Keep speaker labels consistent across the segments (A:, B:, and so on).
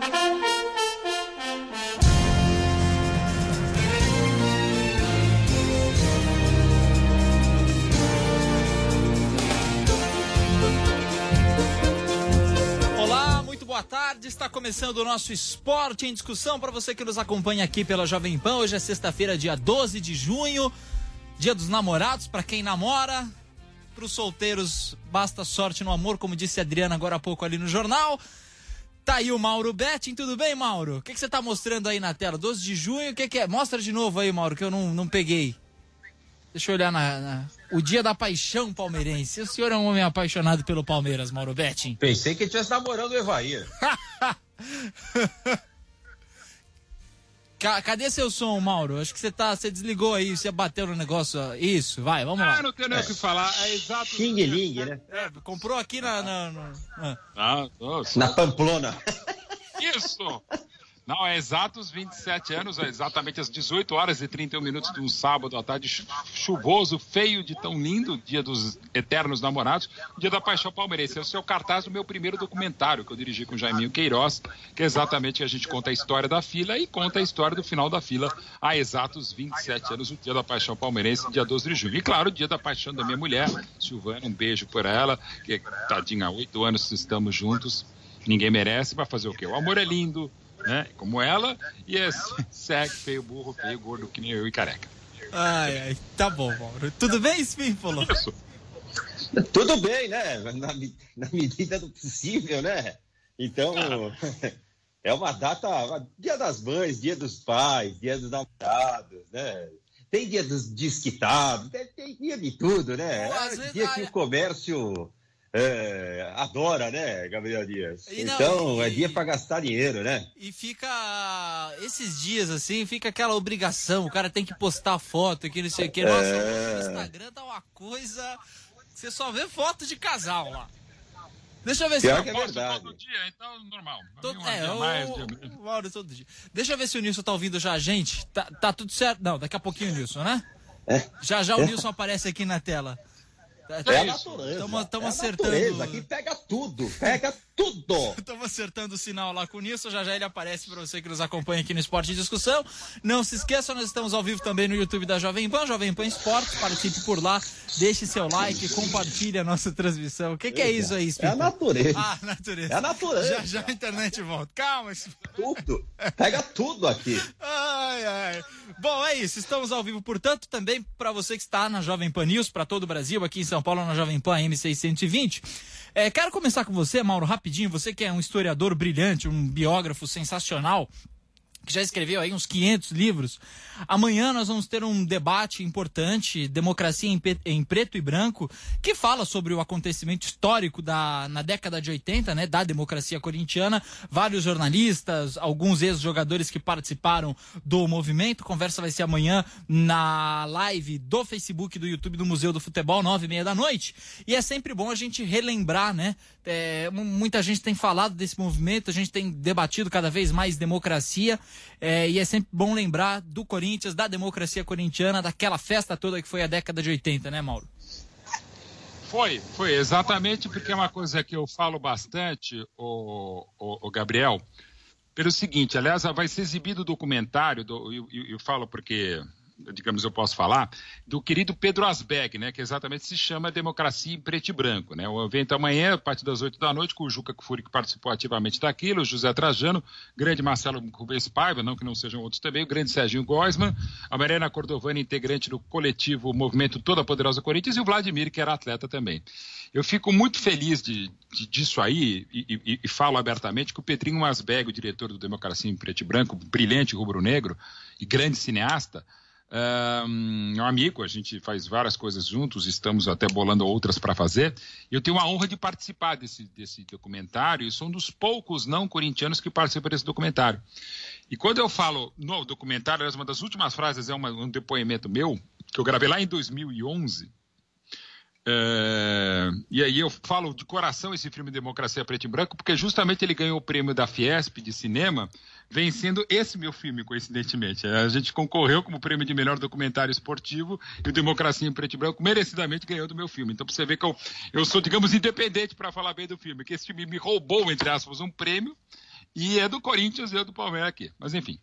A: Boa tarde, está começando o nosso Esporte em Discussão para você que nos acompanha aqui pela Jovem Pan. Hoje é sexta-feira, dia 12 de junho, dia dos namorados, para quem namora. Para os solteiros, basta sorte no amor, como disse a Adriana agora há pouco ali no jornal. Tá aí o Mauro Betting, tudo bem, Mauro? O que você tá mostrando aí na tela? 12 de junho, o que é? Mostra de novo aí, Mauro, que eu não peguei. Deixa eu olhar o dia da paixão palmeirense. O senhor é um homem apaixonado pelo Palmeiras, Mauro Betting?
B: Pensei que ele estivesse namorando o Evair.
A: Cadê seu som, Mauro? Acho que você desligou aí, você bateu no negócio. Isso, vai, vamos lá.
C: Não tenho nem o que falar. É exato.
B: Xing-ling, né?
A: Comprou aqui
C: na
B: Pamplona.
C: Isso! Não, é exatos 27 anos, é exatamente às 18 horas e 31 minutos de um sábado à tarde chuvoso, feio de tão lindo, dia dos eternos namorados, dia da paixão palmeirense. Esse é o cartaz do meu primeiro documentário que eu dirigi com o Jaiminho Queiroz, que é exatamente que a gente conta a história da fila e conta a história do final da fila há exatos 27 anos, o dia da paixão palmeirense, dia 12 de junho. E claro, o dia da paixão da minha mulher, Silvana, um beijo por ela, que tadinha, há 8 anos estamos juntos, ninguém merece, vai fazer o quê? O amor é lindo, né? Como ela, e é segue, feio, burro, feio, gordo, que nem eu e careca.
A: Ai, tá bom, Mauro. Tudo bem, Spínfolo?
B: Isso. Tudo bem, né? Na medida do possível, né? Então, é uma data, dia das mães, dia dos pais, dia dos namorados, né? Tem dia dos desquitados, tem dia de tudo, né? É dia que o comércio... adora, né, Gabriel Dias? É dia pra gastar dinheiro, né?
A: E fica, esses dias assim, fica aquela obrigação, o cara tem que postar foto, que não sei o que. Nossa, o Instagram tá uma coisa, você só vê foto de casal lá. Deixa eu ver se...
B: Pior que é verdade.
C: Todo dia, então, normal.
A: Mauro, todo dia. Deixa eu ver se o Nilson tá ouvindo já a gente. Tá tudo certo? Não, daqui a pouquinho o Nilson, né? Já o Nilson aparece aqui na tela.
B: É a natureza.
A: Estamos acertando.
B: Aqui pega tudo. Estamos
A: acertando o sinal lá com o Nilson. Já ele aparece para você que nos acompanha aqui no Esporte de Discussão. Não se esqueça, nós estamos ao vivo também no YouTube da Jovem Pan Esportes. Participe por lá, deixe seu like, compartilhe a nossa transmissão. O que é isso aí, Espírito?
B: É a natureza.
A: Natureza.
B: É a natureza.
A: Já a internet volta. Calma.
B: Tudo. Pega tudo aqui.
A: Ai. Bom, é isso. Estamos ao vivo, portanto, também para você que está na Jovem Pan News, para todo o Brasil, aqui em São Paulo, na Jovem Pan M620. Quero começar com você, Mauro, rapidinho. Você que é um historiador brilhante, um biógrafo sensacional, que já escreveu aí uns 500 livros. Amanhã nós vamos ter um debate importante, Democracia em Preto e Branco, que fala sobre o acontecimento histórico na década de 80, né, da democracia corintiana. Vários jornalistas, alguns ex-jogadores que participaram do movimento. A conversa vai ser amanhã na live do Facebook e do YouTube do Museu do Futebol, 9h30 da noite. E é sempre bom a gente relembrar, né? Muita gente tem falado desse movimento, a gente tem debatido cada vez mais democracia. E é sempre bom lembrar do Corinthians, da democracia corintiana, daquela festa toda que foi a década de 80, né, Mauro?
C: Foi exatamente, porque é uma coisa que eu falo bastante, o Gabriel, pelo seguinte, aliás, vai ser exibido o documentário, eu falo porque, digamos, eu posso falar, do querido Pedro Asbeg, né, que exatamente se chama Democracia em Preto e Branco, né, o evento amanhã, a partir das 8 da noite, com o Juca Kfouri, que participou ativamente daquilo, o José Trajano, grande Marcelo Rubens Paiva, não que não sejam outros também, o grande Serginho Goisman, a Mariana Cordovani, integrante do coletivo Movimento Toda Poderosa Corinthians, e o Vladimir, que era atleta também. Eu fico muito feliz disso aí, e falo abertamente que o Pedrinho Asbeg, o diretor do Democracia em Preto e Branco, brilhante rubro-negro e grande cineasta, um amigo, a gente faz várias coisas juntos, estamos até bolando outras para fazer. Eu tenho a honra de participar desse documentário e sou um dos poucos não corintianos que participam desse documentário. E quando eu falo no documentário, uma das últimas frases é um depoimento meu, que eu gravei lá em 2011. E aí eu falo de coração esse filme Democracia Preto e Branco, porque justamente ele ganhou o prêmio da Fiesp de cinema, vencendo esse meu filme, coincidentemente. A gente concorreu como prêmio de melhor documentário esportivo e o Democracia em Preto e Branco merecidamente ganhou do meu filme. Então, pra você ver que eu sou, digamos, independente para falar bem do filme, que esse filme me roubou, entre aspas, um prêmio, E é do Corinthians e é do Palmeiras aqui. Mas, enfim.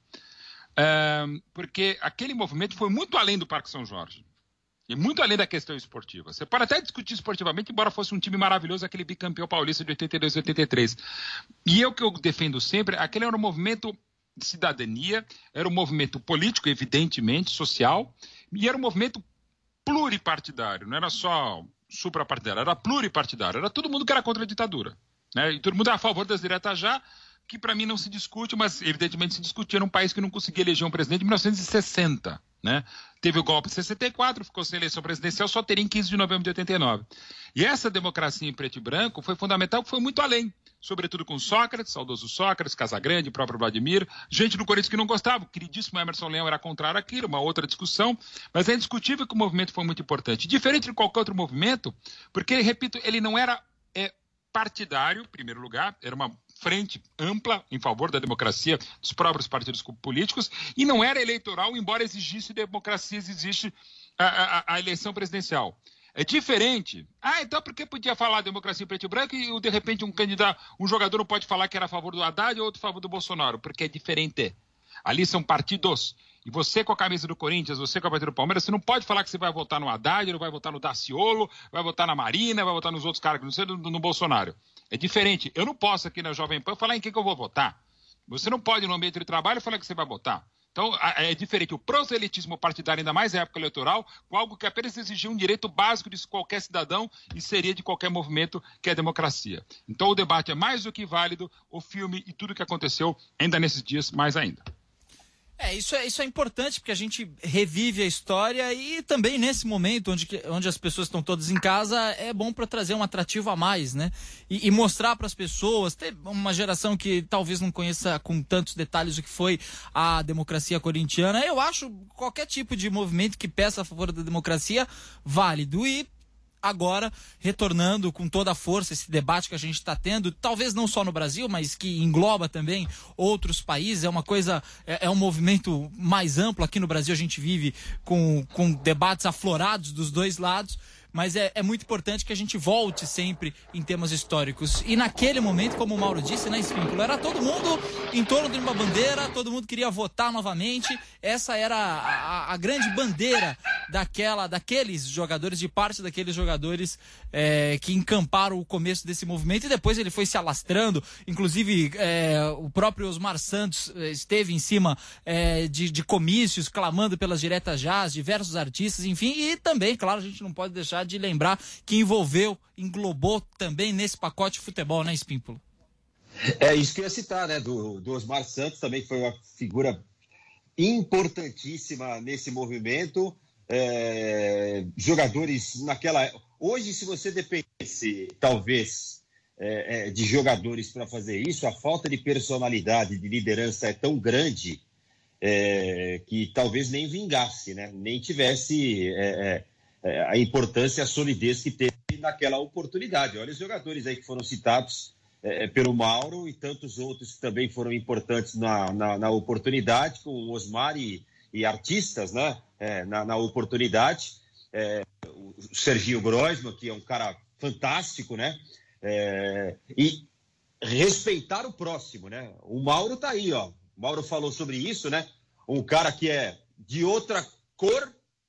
C: Porque aquele movimento foi muito além do Parque São Jorge. E muito além da questão esportiva. Você pode até discutir esportivamente, embora fosse um time maravilhoso, aquele bicampeão paulista de 82 e 83. E o que eu defendo sempre, aquele era um movimento de cidadania, era um movimento político, evidentemente, social, e era um movimento pluripartidário, não era só suprapartidário, era pluripartidário, era todo mundo que era contra a ditadura, né? E todo mundo era a favor das diretas já, que para mim não se discute, mas evidentemente se discutia num país que não conseguia eleger um presidente em 1960, né? Teve o golpe em 64, ficou sem eleição presidencial, só teria em 15 de novembro de 89. E essa democracia em preto e branco foi fundamental, foi muito além, sobretudo com Sócrates, saudoso Sócrates, Casagrande, próprio Vladimir, gente do Corinthians que não gostava, o queridíssimo Emerson Leão era contrário àquilo, uma outra discussão, mas é indiscutível que o movimento foi muito importante, diferente de qualquer outro movimento, porque, repito, ele não era partidário, em primeiro lugar, era uma frente ampla em favor da democracia dos próprios partidos políticos e não era eleitoral, embora exigisse democracia, exigisse a eleição presidencial. É diferente. Então por que podia falar democracia em preto e branco e de repente um jogador não pode falar que era a favor do Haddad ou outro a favor do Bolsonaro? Porque é diferente. Ali são partidos. E você com a camisa do Corinthians, você com a camisa do Palmeiras, você não pode falar que você vai votar no Haddad, não vai votar no Daciolo, vai votar na Marina, vai votar nos outros caras, não sei, no Bolsonaro. É diferente. Eu não posso aqui na Jovem Pan falar em quem que eu vou votar. Você não pode no ambiente de trabalho falar que você vai votar. Então, é diferente. O proselitismo partidário, ainda mais na época eleitoral, com algo que apenas exigia um direito básico de qualquer cidadão e seria de qualquer movimento, que é a democracia. Então, o debate é mais do que válido, o filme e tudo que aconteceu ainda nesses dias, mais ainda.
A: Isso é importante, porque a gente revive a história e também nesse momento onde as pessoas estão todas em casa, é bom para trazer um atrativo a mais, né? E mostrar para as pessoas, ter uma geração que talvez não conheça com tantos detalhes o que foi a democracia corintiana. Eu acho qualquer tipo de movimento que peça a favor da democracia válido. E agora, retornando com toda a força esse debate que a gente está tendo, talvez não só no Brasil, mas que engloba também outros países, é um movimento mais amplo. Aqui no Brasil a gente vive com debates aflorados dos dois lados, mas é muito importante que a gente volte sempre em temas históricos. E naquele momento, como o Mauro disse, né, Espínculo, era todo mundo em torno de uma bandeira, todo mundo queria votar novamente. Essa era a grande bandeira daqueles jogadores, de parte daqueles jogadores que encamparam o começo desse movimento, e depois ele foi se alastrando. Inclusive, o próprio Osmar Santos esteve em cima de comícios, clamando pelas diretas já, diversos artistas, enfim, e também, claro, a gente não pode deixar de lembrar que englobou também nesse pacote de futebol, né, Espínculo?
B: É isso que eu ia citar, né, do Osmar Santos, também foi uma figura importantíssima nesse movimento. Jogadores naquela... Hoje, se você dependesse, talvez, de jogadores para fazer isso, a falta de personalidade, de liderança é tão grande que talvez nem vingasse, né? Nem tivesse a importância, a solidez que teve naquela oportunidade. Olha os jogadores aí que foram citados pelo Mauro e tantos outros que também foram importantes na oportunidade, com o Osmar e artistas, né? Na oportunidade. O Serginho Groisman, que é um cara fantástico, né? E respeitar o próximo, né? O Mauro tá aí, ó. O Mauro falou sobre isso, né? Um cara que é de outra cor,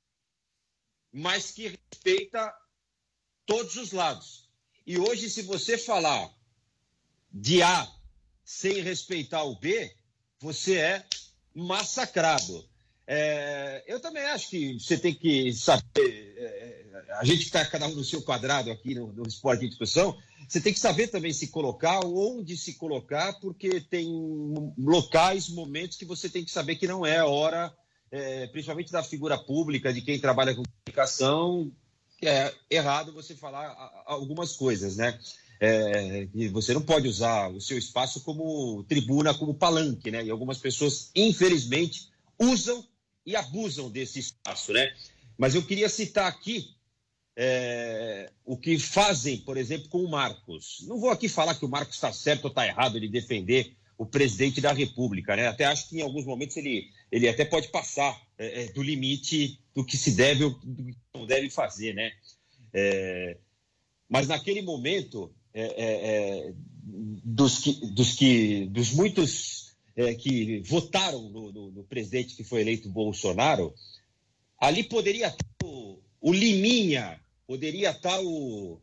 B: mas que respeita todos os lados. E hoje, se você falar de A sem respeitar o B, você é massacrado. Eu também acho que você tem que saber, a gente está cada um no seu quadrado aqui no Esporte em Discussão, você tem que saber também se colocar, onde se colocar, porque tem locais, momentos que você tem que saber que não é a hora, principalmente da figura pública, de quem trabalha com comunicação, é errado você falar algumas coisas, né? E você não pode usar o seu espaço como tribuna, como palanque, né? E algumas pessoas, infelizmente, usam e abusam desse espaço, né? Mas eu queria citar aqui o que fazem, por exemplo, com o Marcos. Não vou aqui falar que o Marcos está certo ou está errado de defender o presidente da República, né? Até acho que em alguns momentos ele até pode passar do limite do que se deve ou do que não deve fazer, né? Mas naquele momento dos muitos que votaram no presidente que foi eleito Bolsonaro, ali poderia estar o Liminha, poderia estar o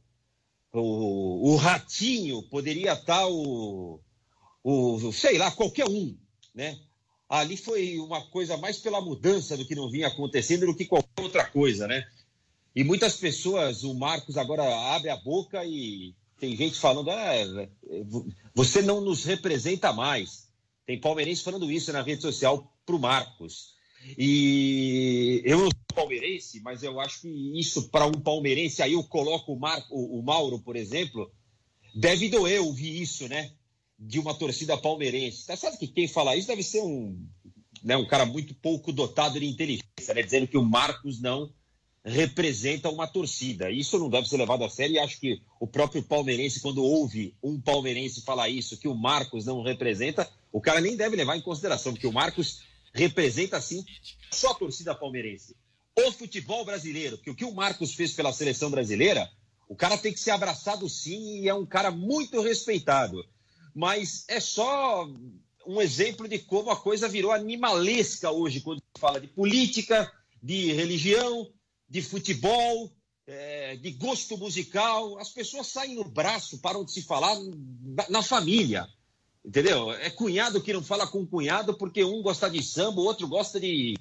B: Ratinho, poderia estar sei lá, qualquer um, né? Ali foi uma coisa mais pela mudança do que não vinha acontecendo do que qualquer outra coisa, né? E muitas pessoas, o Marcos agora abre a boca e tem gente falando, você não nos representa mais. Tem palmeirense falando isso na rede social pro Marcos. E eu não sou palmeirense, mas eu acho que isso para um palmeirense, aí eu coloco o Mauro, por exemplo, deve doer ouvir isso, né? De uma torcida palmeirense. Tá certo que quem fala isso deve ser um cara muito pouco dotado de inteligência, né? Dizendo que o Marcos não representa uma torcida. Isso não deve ser levado a sério, e acho que o próprio palmeirense, quando ouve um palmeirense falar isso, que o Marcos não representa, o cara nem deve levar em consideração, porque o Marcos representa, sim, só a torcida palmeirense. O futebol brasileiro, porque o que o Marcos fez pela seleção brasileira, o cara tem que ser abraçado, sim, e é um cara muito respeitado. Mas é só um exemplo de como a coisa virou animalesca hoje, quando se fala de política, de religião, de futebol, de gosto musical. As pessoas saem no braço, param de se falar na família, entendeu? É cunhado que não fala com cunhado porque um gosta de samba, o outro gosta de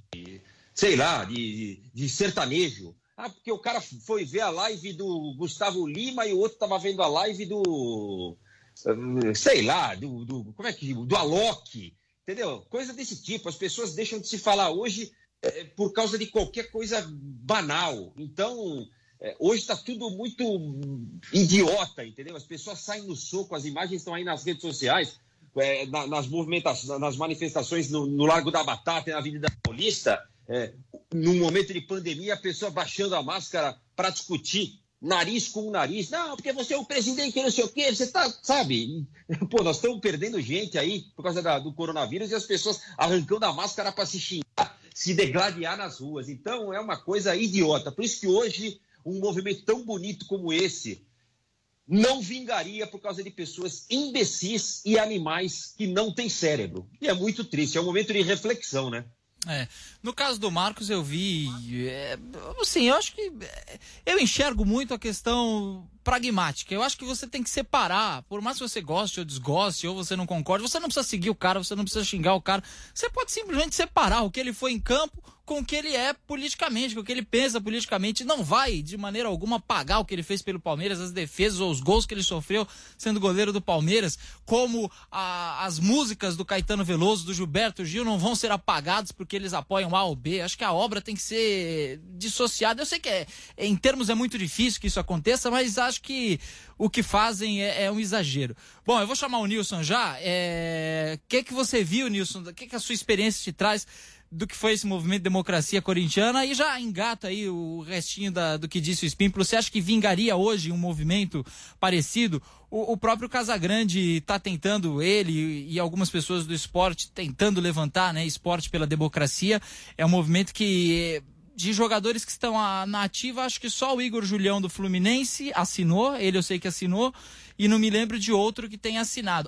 B: sertanejo. Porque o cara foi ver a live do Gustavo Lima e o outro estava vendo a live do Alok, entendeu? Coisa desse tipo. As pessoas deixam de se falar hoje por causa de qualquer coisa banal. Então, hoje está tudo muito idiota, entendeu? As pessoas saem no soco, as imagens estão aí nas redes sociais, nas manifestações no Largo da Batata e na Avenida Paulista, num momento de pandemia, a pessoa baixando a máscara para discutir nariz com nariz. Não, porque você é o presidente, não sei o quê, você tá, sabe? Pô, nós estamos perdendo gente aí por causa do coronavírus e as pessoas arrancando a máscara para se xingar, se degladiar nas ruas. Então, é uma coisa idiota. Por isso que hoje, um movimento tão bonito como esse não vingaria por causa de pessoas imbecis e animais que não têm cérebro. E é muito triste, é um momento de reflexão, né?
A: No caso do Marcos eu vi, assim, eu acho que eu enxergo muito a questão pragmática. Eu acho que você tem que separar, por mais que você goste ou desgoste, ou você não concorde, você não precisa seguir o cara, você não precisa xingar o cara, você pode simplesmente separar o que ele foi em campo com o que ele é politicamente, com o que ele pensa politicamente. Não vai, de maneira alguma, pagar o que ele fez pelo Palmeiras, as defesas ou os gols que ele sofreu sendo goleiro do Palmeiras, como as músicas do Caetano Veloso, do Gilberto Gil, não vão ser apagadas porque eles apoiam A ou B. Acho que a obra tem que ser dissociada. Eu sei que em termos é muito difícil que isso aconteça, mas acho que o que fazem é um exagero. Bom, eu vou chamar o Nilson já. Que você viu, Nilson? O que a sua experiência te traz do que foi esse movimento Democracia Corintiana? E já engata aí o restinho do que disse o Espímpolo. Você acha que vingaria hoje um movimento parecido? O próprio Casagrande está tentando, ele e algumas pessoas do esporte, tentando levantar, né, esporte pela democracia. É um movimento que, de jogadores que estão na ativa, acho que só o Igor Julião do Fluminense assinou, ele eu sei que assinou, e não me lembro de outro que tenha assinado.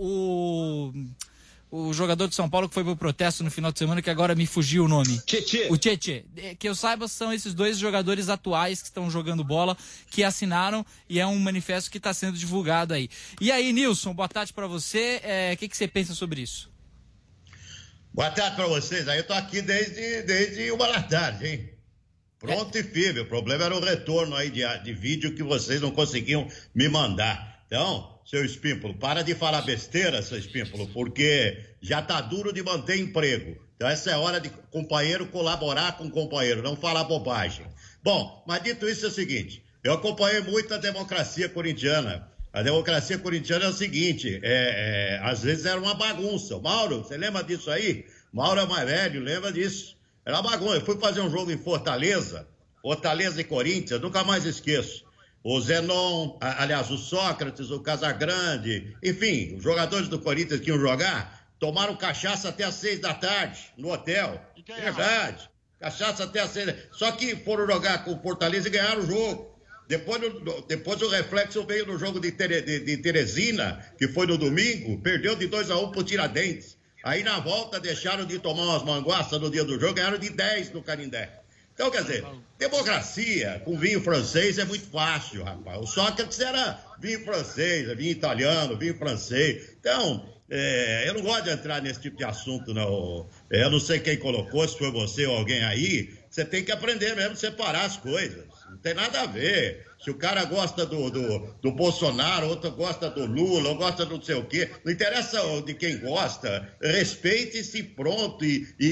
A: O jogador de São Paulo que foi pro protesto no final de semana, que agora me fugiu o nome.
B: Tietê.
A: O Tietê. Que eu saiba, são esses dois jogadores atuais que estão jogando bola, que assinaram, e é um manifesto que está sendo divulgado aí. E aí, Nilson, boa tarde para você. O que você pensa sobre isso?
D: Boa tarde para vocês. Aí eu tô aqui desde 1h da tarde, hein? Pronto e firme. O problema era o retorno aí de vídeo que vocês não conseguiam me mandar. Então, seu Espímpolo, para de falar besteira, seu Espímpolo, porque já tá duro de manter emprego. Então essa é hora de companheiro colaborar com companheiro, não falar bobagem. Bom, mas dito isso é o seguinte, eu acompanhei muito a democracia corintiana. A democracia corintiana é o seguinte, às vezes era uma bagunça. Mauro, você lembra disso aí? Mauro é mais velho, lembra disso? Era uma bagunça. Eu fui fazer um jogo em Fortaleza e Corinthians, nunca mais esqueço. O Zenon, aliás, o Sócrates, o Casagrande, enfim, os jogadores do Corinthians que iam jogar, tomaram cachaça até às 6 da tarde no hotel. Verdade. Cachaça até às 6. Só que foram jogar com o Fortaleza e ganharam o jogo. Depois o reflexo veio no jogo de Teresina, que foi no domingo, perdeu de 2-1 pro Tiradentes. Aí na volta deixaram de tomar umas manguaças no dia do jogo, ganharam de 10 no Canindé. Então, quer dizer, democracia com vinho francês é muito fácil, rapaz. O Sócrates era vinho francês, vinho italiano, vinho francês. Então, eu não gosto de entrar nesse tipo de assunto, não. Eu não sei quem colocou, se foi você ou alguém aí. Você tem que aprender mesmo a separar as coisas. Não tem nada a ver. Se o cara gosta do Bolsonaro, outro gosta do Lula, ou gosta do não sei o quê, não interessa de quem gosta, respeite-se pronto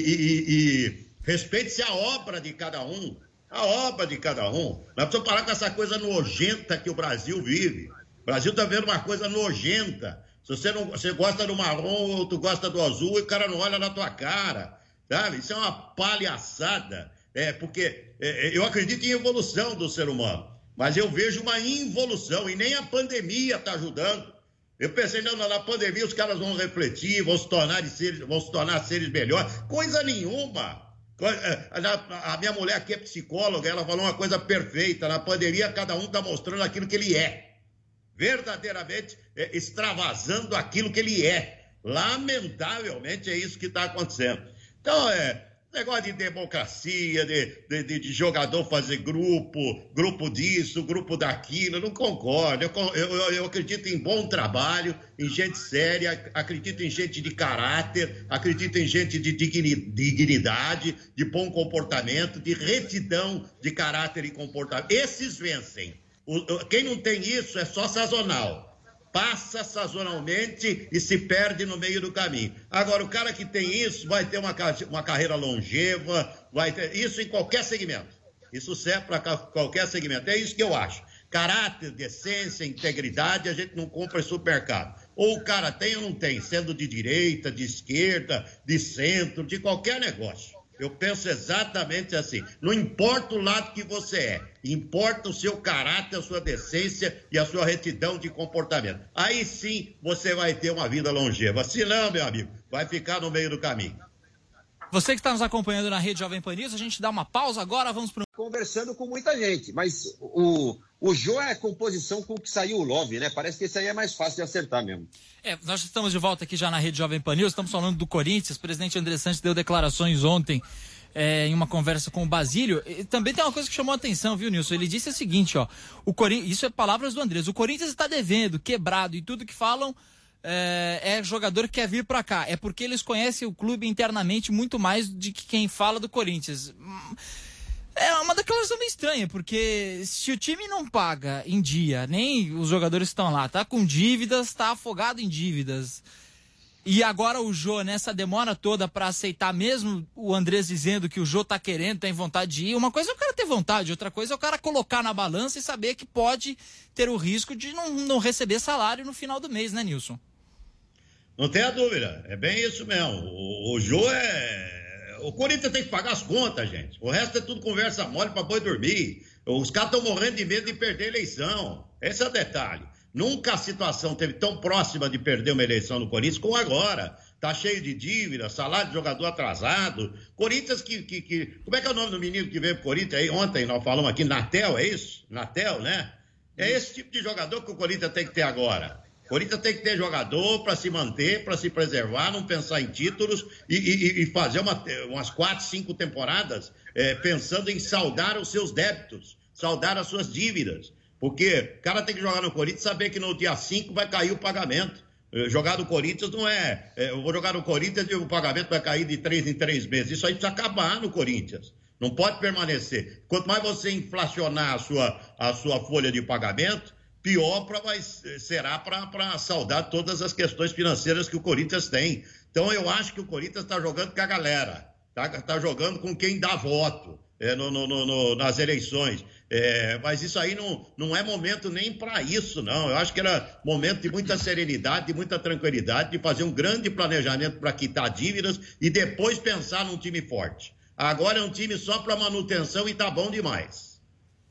D: e respeite-se a obra de cada um. A obra de cada um. Nós precisamos parar com essa coisa nojenta que o Brasil vive. O Brasil está vendo uma coisa nojenta. Se você gosta do marrom, outro gosta do azul, e o cara não olha na tua cara. Sabe? Isso é uma palhaçada. Porque eu acredito em evolução do ser humano. Mas eu vejo uma involução, e nem a pandemia está ajudando. Eu pensei, não, na pandemia os caras vão refletir, vão se tornar seres melhores. Coisa nenhuma. A minha mulher aqui é psicóloga, ela falou uma coisa perfeita. Na pandemia, cada um está mostrando aquilo que ele é. Verdadeiramente extravasando aquilo que ele é. Lamentavelmente é isso que está acontecendo. Então, negócio de democracia, de jogador fazer grupo disso, grupo daquilo, eu não concordo. Eu acredito em bom trabalho, em gente séria, acredito em gente de caráter, acredito em gente de dignidade, de bom comportamento, de retidão de caráter e comportamento. Esses vencem. Quem não tem isso é só sazonal. Passa sazonalmente e se perde no meio do caminho. Agora, o cara que tem isso vai ter uma carreira longeva, vai ter isso em qualquer segmento. Isso serve para qualquer segmento. É isso que eu acho. Caráter, decência, integridade, a gente não compra em supermercado. Ou o cara tem ou não tem, sendo de direita, de esquerda, de centro, de qualquer negócio. Eu penso exatamente assim. Não importa o lado que você é, importa o seu caráter, a sua decência e a sua retidão de comportamento. Aí sim você vai ter uma vida longeva. Se não, meu amigo, vai ficar no meio do caminho.
A: Você que está nos acompanhando na Rede Jovem Pan News, a gente dá uma pausa agora, vamos para
B: conversando com muita gente, mas o Jô é a composição com que saiu o Love, né? Parece que esse aí é mais fácil de acertar mesmo.
A: Nós estamos de volta aqui já na Rede Jovem Pan News, estamos falando do Corinthians. O presidente André Santos deu declarações ontem em uma conversa com o Basílio. E também tem uma coisa que chamou a atenção, viu, Nilson? Ele disse o seguinte, isso é palavras do Andrés, o Corinthians está devendo, quebrado, e tudo que falam jogador que quer vir para cá. É porque eles conhecem o clube internamente muito mais do que quem fala do Corinthians. É uma declaração meio estranha, porque se o time não paga em dia, nem os jogadores que estão lá, tá com dívidas, tá afogado em dívidas, e agora o Jô, nessa demora toda para aceitar, mesmo o Andrés dizendo que o Jô tá querendo, tem vontade de ir, uma coisa é o cara ter vontade, outra coisa é o cara colocar na balança e saber que pode ter o risco de não receber salário no final do mês, né, Nilson?
D: Não tenha dúvida, é bem isso mesmo. O Jô O Corinthians tem que pagar as contas, gente. O resto é tudo conversa mole para boi dormir. Os caras estão morrendo de medo de perder a eleição. Esse é o detalhe. Nunca a situação esteve tão próxima de perder uma eleição no Corinthians como agora. Tá cheio de dívida, salário de jogador atrasado. Corinthians Como é que é o nome do menino que veio pro Corinthians aí? Ontem nós falamos aqui, Natel, é isso? Natel, né? É esse tipo de jogador que o Corinthians tem que ter agora. O Corinthians tem que ter jogador para se manter, para se preservar, não pensar em títulos e fazer umas 4, 5 temporadas pensando em saldar os seus débitos, saldar as suas dívidas. Porque o cara tem que jogar no Corinthians e saber que no dia 5 vai cair o pagamento. Jogar no Corinthians não eu vou jogar no Corinthians e o pagamento vai cair de 3 em 3 meses. Isso aí precisa acabar no Corinthians. Não pode permanecer. Quanto mais você inflacionar a sua folha de pagamento, pior será para saldar todas as questões financeiras que o Corinthians tem. Então, eu acho que o Corinthians está jogando com a galera, tá jogando com quem dá voto nas eleições. Mas isso aí não é momento nem para isso, não. Eu acho que era momento de muita serenidade, de muita tranquilidade, de fazer um grande planejamento para quitar dívidas e depois pensar num time forte. Agora é um time só para manutenção e tá bom demais.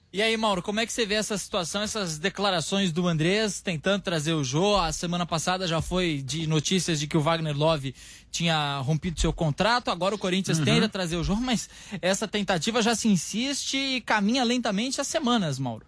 A: E aí, Mauro, como é que você vê essa situação, essas declarações do Andrés tentando trazer o Jô? A semana passada já foi de notícias de que o Wagner Love tinha rompido seu contrato, agora o Corinthians tenta trazer o Jô, mas essa tentativa já se insiste e caminha lentamente há semanas, Mauro.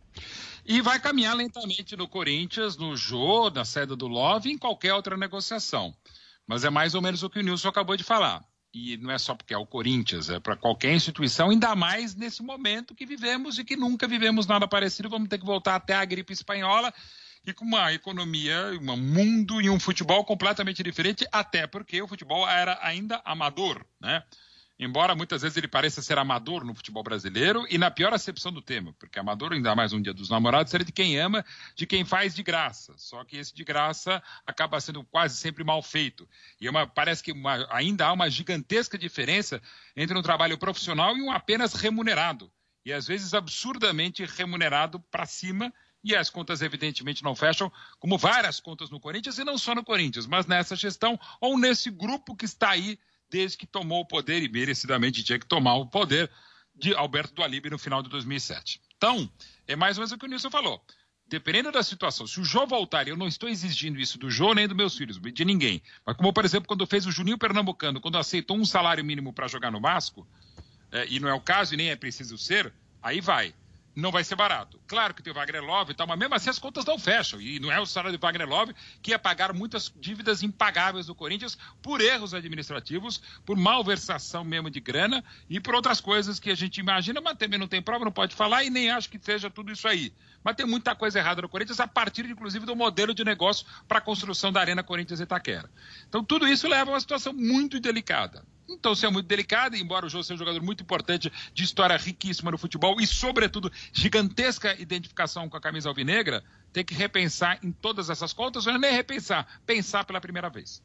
C: E vai caminhar lentamente no Corinthians, no Jô, na saída do Love e em qualquer outra negociação. Mas é mais ou menos o que o Nilson acabou de falar. E não é só porque é o Corinthians, é para qualquer instituição, ainda mais nesse momento que vivemos e que nunca vivemos nada parecido. Vamos ter que voltar até a gripe espanhola e com uma economia, um mundo e um futebol completamente diferente, até porque o futebol era ainda amador, né? Embora muitas vezes ele pareça ser amador no futebol brasileiro e na pior acepção do termo, porque amador, ainda mais um Dia dos Namorados, seria de quem ama, de quem faz de graça. Só que esse de graça acaba sendo quase sempre mal feito. E parece que ainda há uma gigantesca diferença entre um trabalho profissional e um apenas remunerado. E às vezes absurdamente remunerado para cima. E as contas evidentemente não fecham, como várias contas no Corinthians, e não só no Corinthians, mas nessa gestão ou nesse grupo que está aí desde que tomou o poder, e merecidamente tinha que tomar o poder, de Alberto do Alibe no final de 2007. Então, é mais ou menos o que o Nilson falou. Dependendo da situação, se o Jô voltar, eu não estou exigindo isso do Jô nem dos meus filhos, de ninguém, mas como, por exemplo, quando fez o Juninho Pernambucano, quando aceitou um salário mínimo para jogar no Vasco, e não é o caso e nem é preciso ser, aí vai. Não vai ser barato. Claro que tem o Wagner Love e tal, mas mesmo assim as contas não fecham. E não é o salário do Wagner Love que ia pagar muitas dívidas impagáveis do Corinthians por erros administrativos, por malversação mesmo de grana e por outras coisas que a gente imagina, mas também não tem prova, não pode falar e nem acho que seja tudo isso aí. Mas tem muita coisa errada no Corinthians a partir, inclusive, do modelo de negócio para a construção da Arena Corinthians Itaquera. Então tudo isso leva a uma situação muito delicada. Então, se é muito delicado, embora o Jô seja um jogador muito importante, de história riquíssima no futebol e, sobretudo, gigantesca identificação com a camisa alvinegra, tem que repensar em todas essas contas, ou não é nem repensar, pensar pela primeira vez.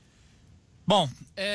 A: Bom,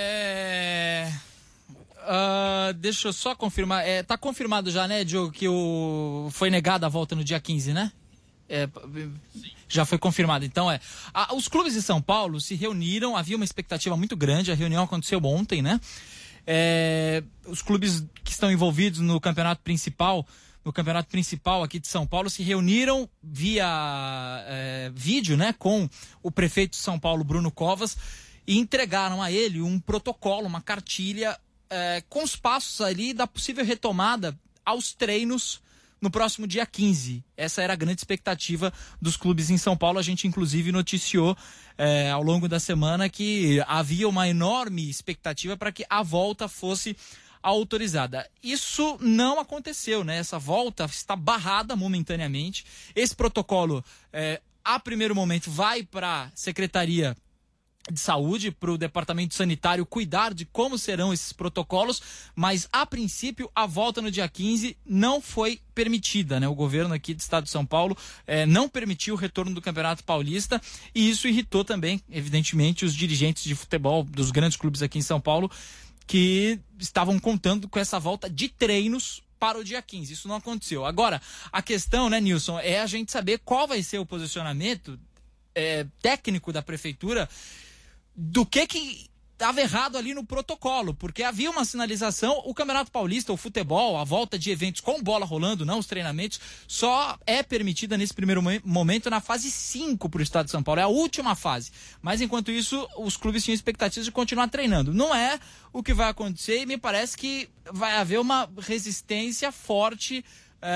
A: deixa eu só confirmar. Tá confirmado já, né, Diogo, que foi negada a volta no dia 15, né? Já foi confirmado. Então os clubes de São Paulo se reuniram, havia uma expectativa muito grande, a reunião aconteceu ontem, né? Os clubes que estão envolvidos no campeonato principal aqui de São Paulo se reuniram via vídeo, né, com o prefeito de São Paulo, Bruno Covas, e entregaram a ele um protocolo, uma cartilha com os passos ali da possível retomada aos treinos no próximo dia 15. Essa era a grande expectativa dos clubes em São Paulo. A gente, inclusive, noticiou ao longo da semana que havia uma enorme expectativa para que a volta fosse autorizada. Isso não aconteceu, né? Essa volta está barrada momentaneamente. Esse protocolo, a primeiro momento, vai para a Secretaria de Saúde, para o Departamento Sanitário cuidar de como serão esses protocolos, mas a princípio a volta no dia 15 não foi permitida, né? O governo aqui do estado de São Paulo não permitiu o retorno do Campeonato Paulista e isso irritou também, evidentemente, os dirigentes de futebol dos grandes clubes aqui em São Paulo, que estavam contando com essa volta de treinos para o dia 15. Isso não aconteceu. Agora, a questão, né, Nilson, é a gente saber qual vai ser o posicionamento técnico da prefeitura do que estava errado ali no protocolo, porque havia uma sinalização, o Campeonato Paulista, o futebol, a volta de eventos com bola rolando, não os treinamentos, só é permitida nesse primeiro momento na fase 5 para o estado de São Paulo, é a última fase, mas enquanto isso os clubes tinham expectativas de continuar treinando, não é o que vai acontecer e me parece que vai haver uma resistência forte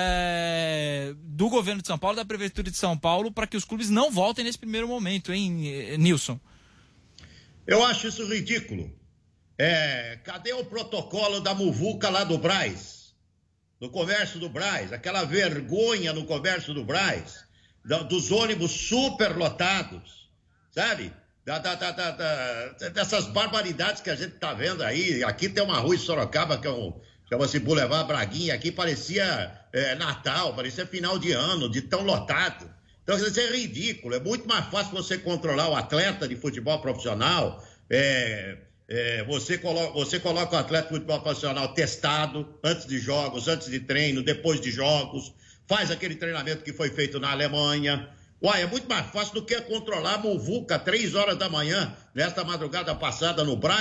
A: do governo de São Paulo, da prefeitura de São Paulo, para que os clubes não voltem nesse primeiro momento, hein, Nilson?
D: Eu acho isso ridículo. Cadê o protocolo da muvuca lá do Brás? No comércio do Brás? Aquela vergonha no comércio do Brás? Dos ônibus superlotados, sabe? Dessas barbaridades que a gente tá vendo aí. Aqui tem uma rua em Sorocaba que chama-se Boulevard Braguinha. Aqui parecia Natal, parecia final de ano, de tão lotado. Então, isso é ridículo. É muito mais fácil você controlar o atleta de futebol profissional. Você coloca o atleta de futebol profissional testado antes de jogos, antes de treino, depois de jogos. Faz aquele treinamento que foi feito na Alemanha. É muito mais fácil do que controlar a muvuca 3 horas da manhã, nesta madrugada passada no Brás,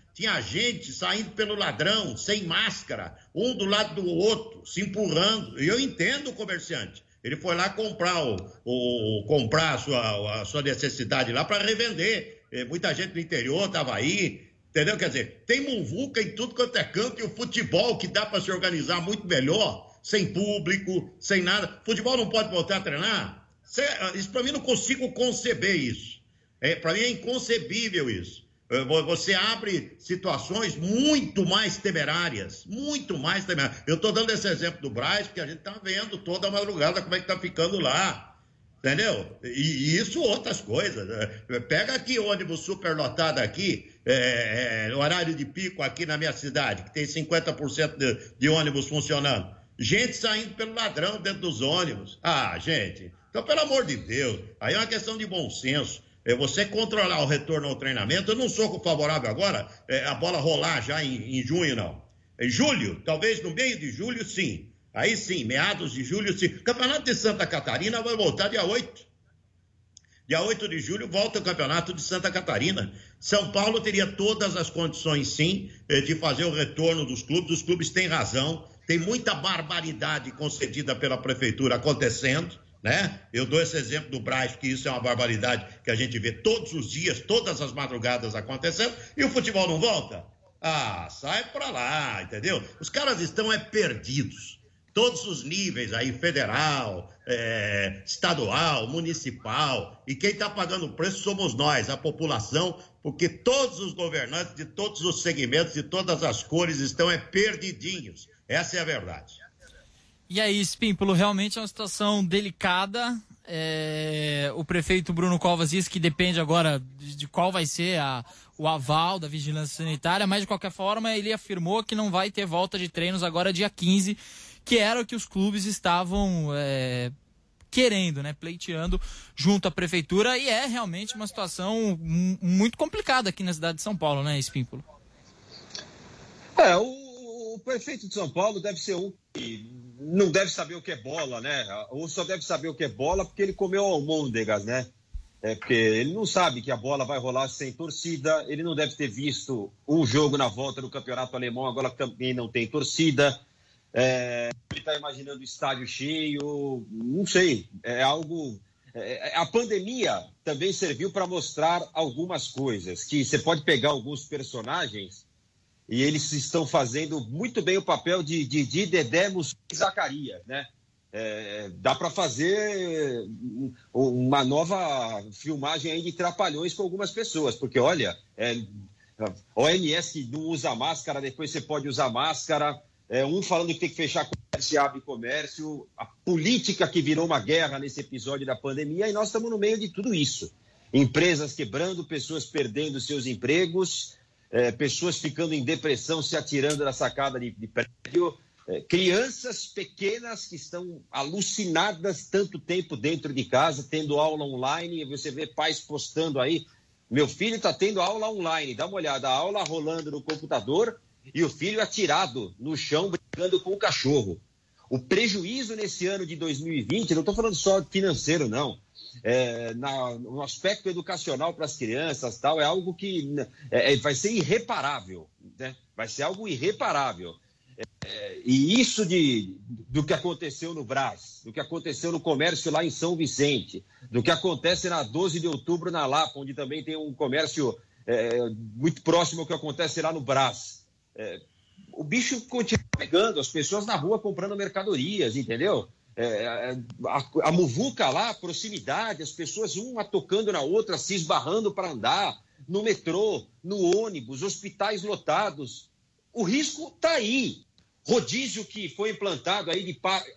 D: Tinha gente saindo pelo ladrão, sem máscara, um do lado do outro, se empurrando. E eu entendo o comerciante. Ele foi lá comprar, comprar a sua necessidade lá para revender. Muita gente do interior estava aí, entendeu? Quer dizer, tem muvuca em tudo quanto é canto, e o futebol que dá para se organizar muito melhor, sem público, sem nada. Futebol não pode voltar a treinar? Isso para mim não consigo conceber isso. Para mim é inconcebível isso. Você abre situações muito mais temerárias, muito mais temerárias. Eu estou dando esse exemplo do Brás, porque a gente está vendo toda a madrugada como é que está ficando lá, entendeu? E isso outras coisas. Pega aqui ônibus superlotado aqui, no horário de pico aqui na minha cidade, que tem 50% de ônibus funcionando. Gente saindo pelo ladrão dentro dos ônibus. Ah, gente, então pelo amor de Deus, aí é uma questão de bom senso. Você controlar o retorno ao treinamento. Eu não sou favorável agora a bola rolar já em junho, não. Em julho, talvez no meio de julho, sim. Aí sim, meados de julho, sim. O Campeonato de Santa Catarina vai voltar dia 8. Dia 8 de julho volta o Campeonato de Santa Catarina. São Paulo teria todas as condições, sim, de fazer o retorno dos clubes. Os clubes têm razão. Tem muita barbaridade concedida pela prefeitura acontecendo, né? Eu dou esse exemplo do Brás, que isso é uma barbaridade que a gente vê todos os dias, todas as madrugadas acontecendo, e o futebol não volta? Ah, sai pra lá, entendeu? Os caras estão perdidos. Todos os níveis aí, federal, estadual, municipal, e quem está pagando o preço somos nós, a população, porque todos os governantes de todos os segmentos, de todas as cores, estão perdidinhos. Essa é a verdade.
A: E aí, Espímpolo, realmente é uma situação delicada. O prefeito Bruno Covas disse que depende agora de qual vai ser o aval da vigilância sanitária, mas de qualquer forma ele afirmou que não vai ter volta de treinos agora dia 15, que era o que os clubes estavam querendo, né, pleiteando junto à prefeitura, e é realmente uma situação muito complicada aqui na cidade de São Paulo, né, Espímpolo?
B: O prefeito de São Paulo deve ser um que não deve saber o que é bola, né? Ou só deve saber o que é bola porque ele comeu almôndegas, né? Porque ele não sabe que a bola vai rolar sem torcida, ele não deve ter visto um jogo na volta do campeonato alemão, agora que também não tem torcida. Ele está imaginando o estádio cheio, não sei, algo... A pandemia também serviu para mostrar algumas coisas, que você pode pegar alguns personagens e eles estão fazendo muito bem o papel de Didi, Dedé, Mussum e Zacarias, né? Dá para fazer uma nova filmagem aí de Trapalhões com algumas pessoas, porque, olha, OMS não usa máscara, depois você pode usar máscara, um falando que tem que fechar comércio e abre comércio, a política que virou uma guerra nesse episódio da pandemia, e nós estamos no meio de tudo isso. Empresas quebrando, pessoas perdendo seus empregos, pessoas ficando em depressão, se atirando da sacada de prédio, crianças pequenas que estão alucinadas tanto tempo dentro de casa, tendo aula online, você vê pais postando aí, meu filho está tendo aula online, dá uma olhada, a aula rolando no computador e o filho atirado no chão brincando com o cachorro. O prejuízo nesse ano de 2020, não estou falando só financeiro, não, no aspecto educacional para as crianças, tal, é algo que vai ser irreparável, né? Vai ser algo irreparável. E isso do que aconteceu no Brás, do que aconteceu no comércio lá em São Vicente, do que acontece na 12 de outubro na Lapa, onde também tem um comércio muito próximo ao que acontece lá no Brás. O bicho continua pegando, as pessoas na rua comprando mercadorias, entendeu? A muvuca lá, a proximidade, as pessoas uma tocando na outra, se esbarrando para andar, no metrô, no ônibus, hospitais lotados. O risco está aí. Rodízio que foi implantado aí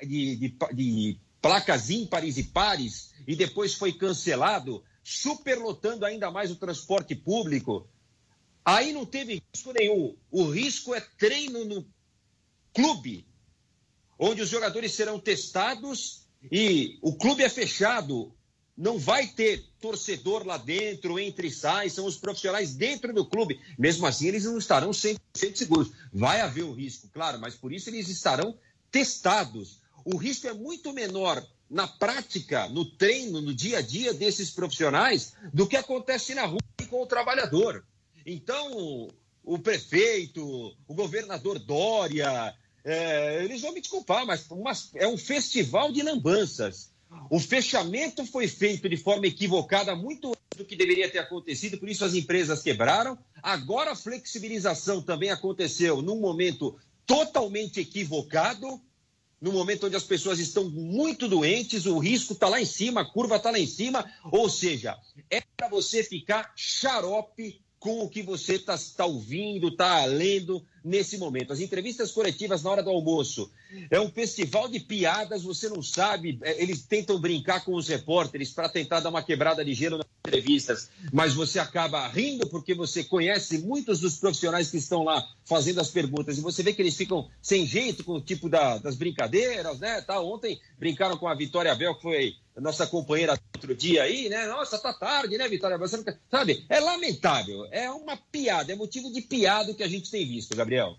B: de placas ímpares e pares e depois foi cancelado, superlotando ainda mais o transporte público. Aí não teve risco nenhum. O risco é treino no clube, onde os jogadores serão testados e o clube é fechado. Não vai ter torcedor lá dentro, entra e sai, são os profissionais dentro do clube. Mesmo assim, eles não estarão 100% seguros. Vai haver o risco, claro, mas por isso eles estarão testados. O risco é muito menor na prática, no treino, no dia a dia desses profissionais, do que acontece na rua com o trabalhador. Então, o prefeito, o governador Dória, eles vão me desculpar, mas é um festival de lambanças. O fechamento foi feito de forma equivocada, muito antes do que deveria ter acontecido, por isso as empresas quebraram. Agora a flexibilização também aconteceu num momento totalmente equivocado, no momento onde as pessoas estão muito doentes, o risco está lá em cima, a curva está lá em cima, ou seja, é para você ficar xarope com o que você está ouvindo, está lendo nesse momento. As entrevistas coletivas na hora do almoço é um festival de piadas, você não sabe, eles tentam brincar com os repórteres para tentar dar uma quebrada de gelo nas entrevistas, mas você acaba rindo porque você conhece muitos dos profissionais que estão lá fazendo as perguntas e você vê que eles ficam sem jeito com o tipo das brincadeiras, né? Tá, ontem brincaram com a Vitória Bel, que foi a nossa companheira outro dia aí, né? Nossa, tá tarde, né, Vitória Bel? Sabe, é lamentável, é uma piada, é motivo de piada que a gente tem visto, Gabriel.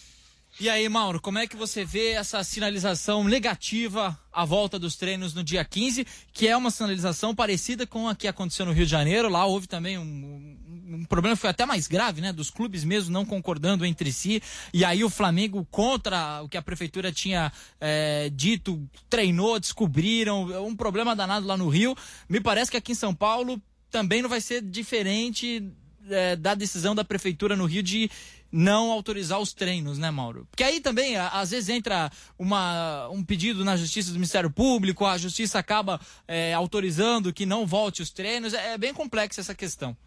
A: E aí, Mauro, como é que você vê essa sinalização negativa à volta dos treinos no dia 15, que é uma sinalização parecida com a que aconteceu no Rio de Janeiro? Lá houve também um problema que foi até mais grave, né? Dos clubes mesmo não concordando entre si. E aí o Flamengo, contra o que a prefeitura tinha dito, treinou, descobriram. Um problema danado lá no Rio. Me parece que aqui em São Paulo também não vai ser diferente da decisão da prefeitura no Rio de não autorizar os treinos, né, Mauro? Porque aí também, às vezes, entra um pedido na Justiça do Ministério Público, a Justiça acaba autorizando que não volte os treinos. É bem complexa essa questão.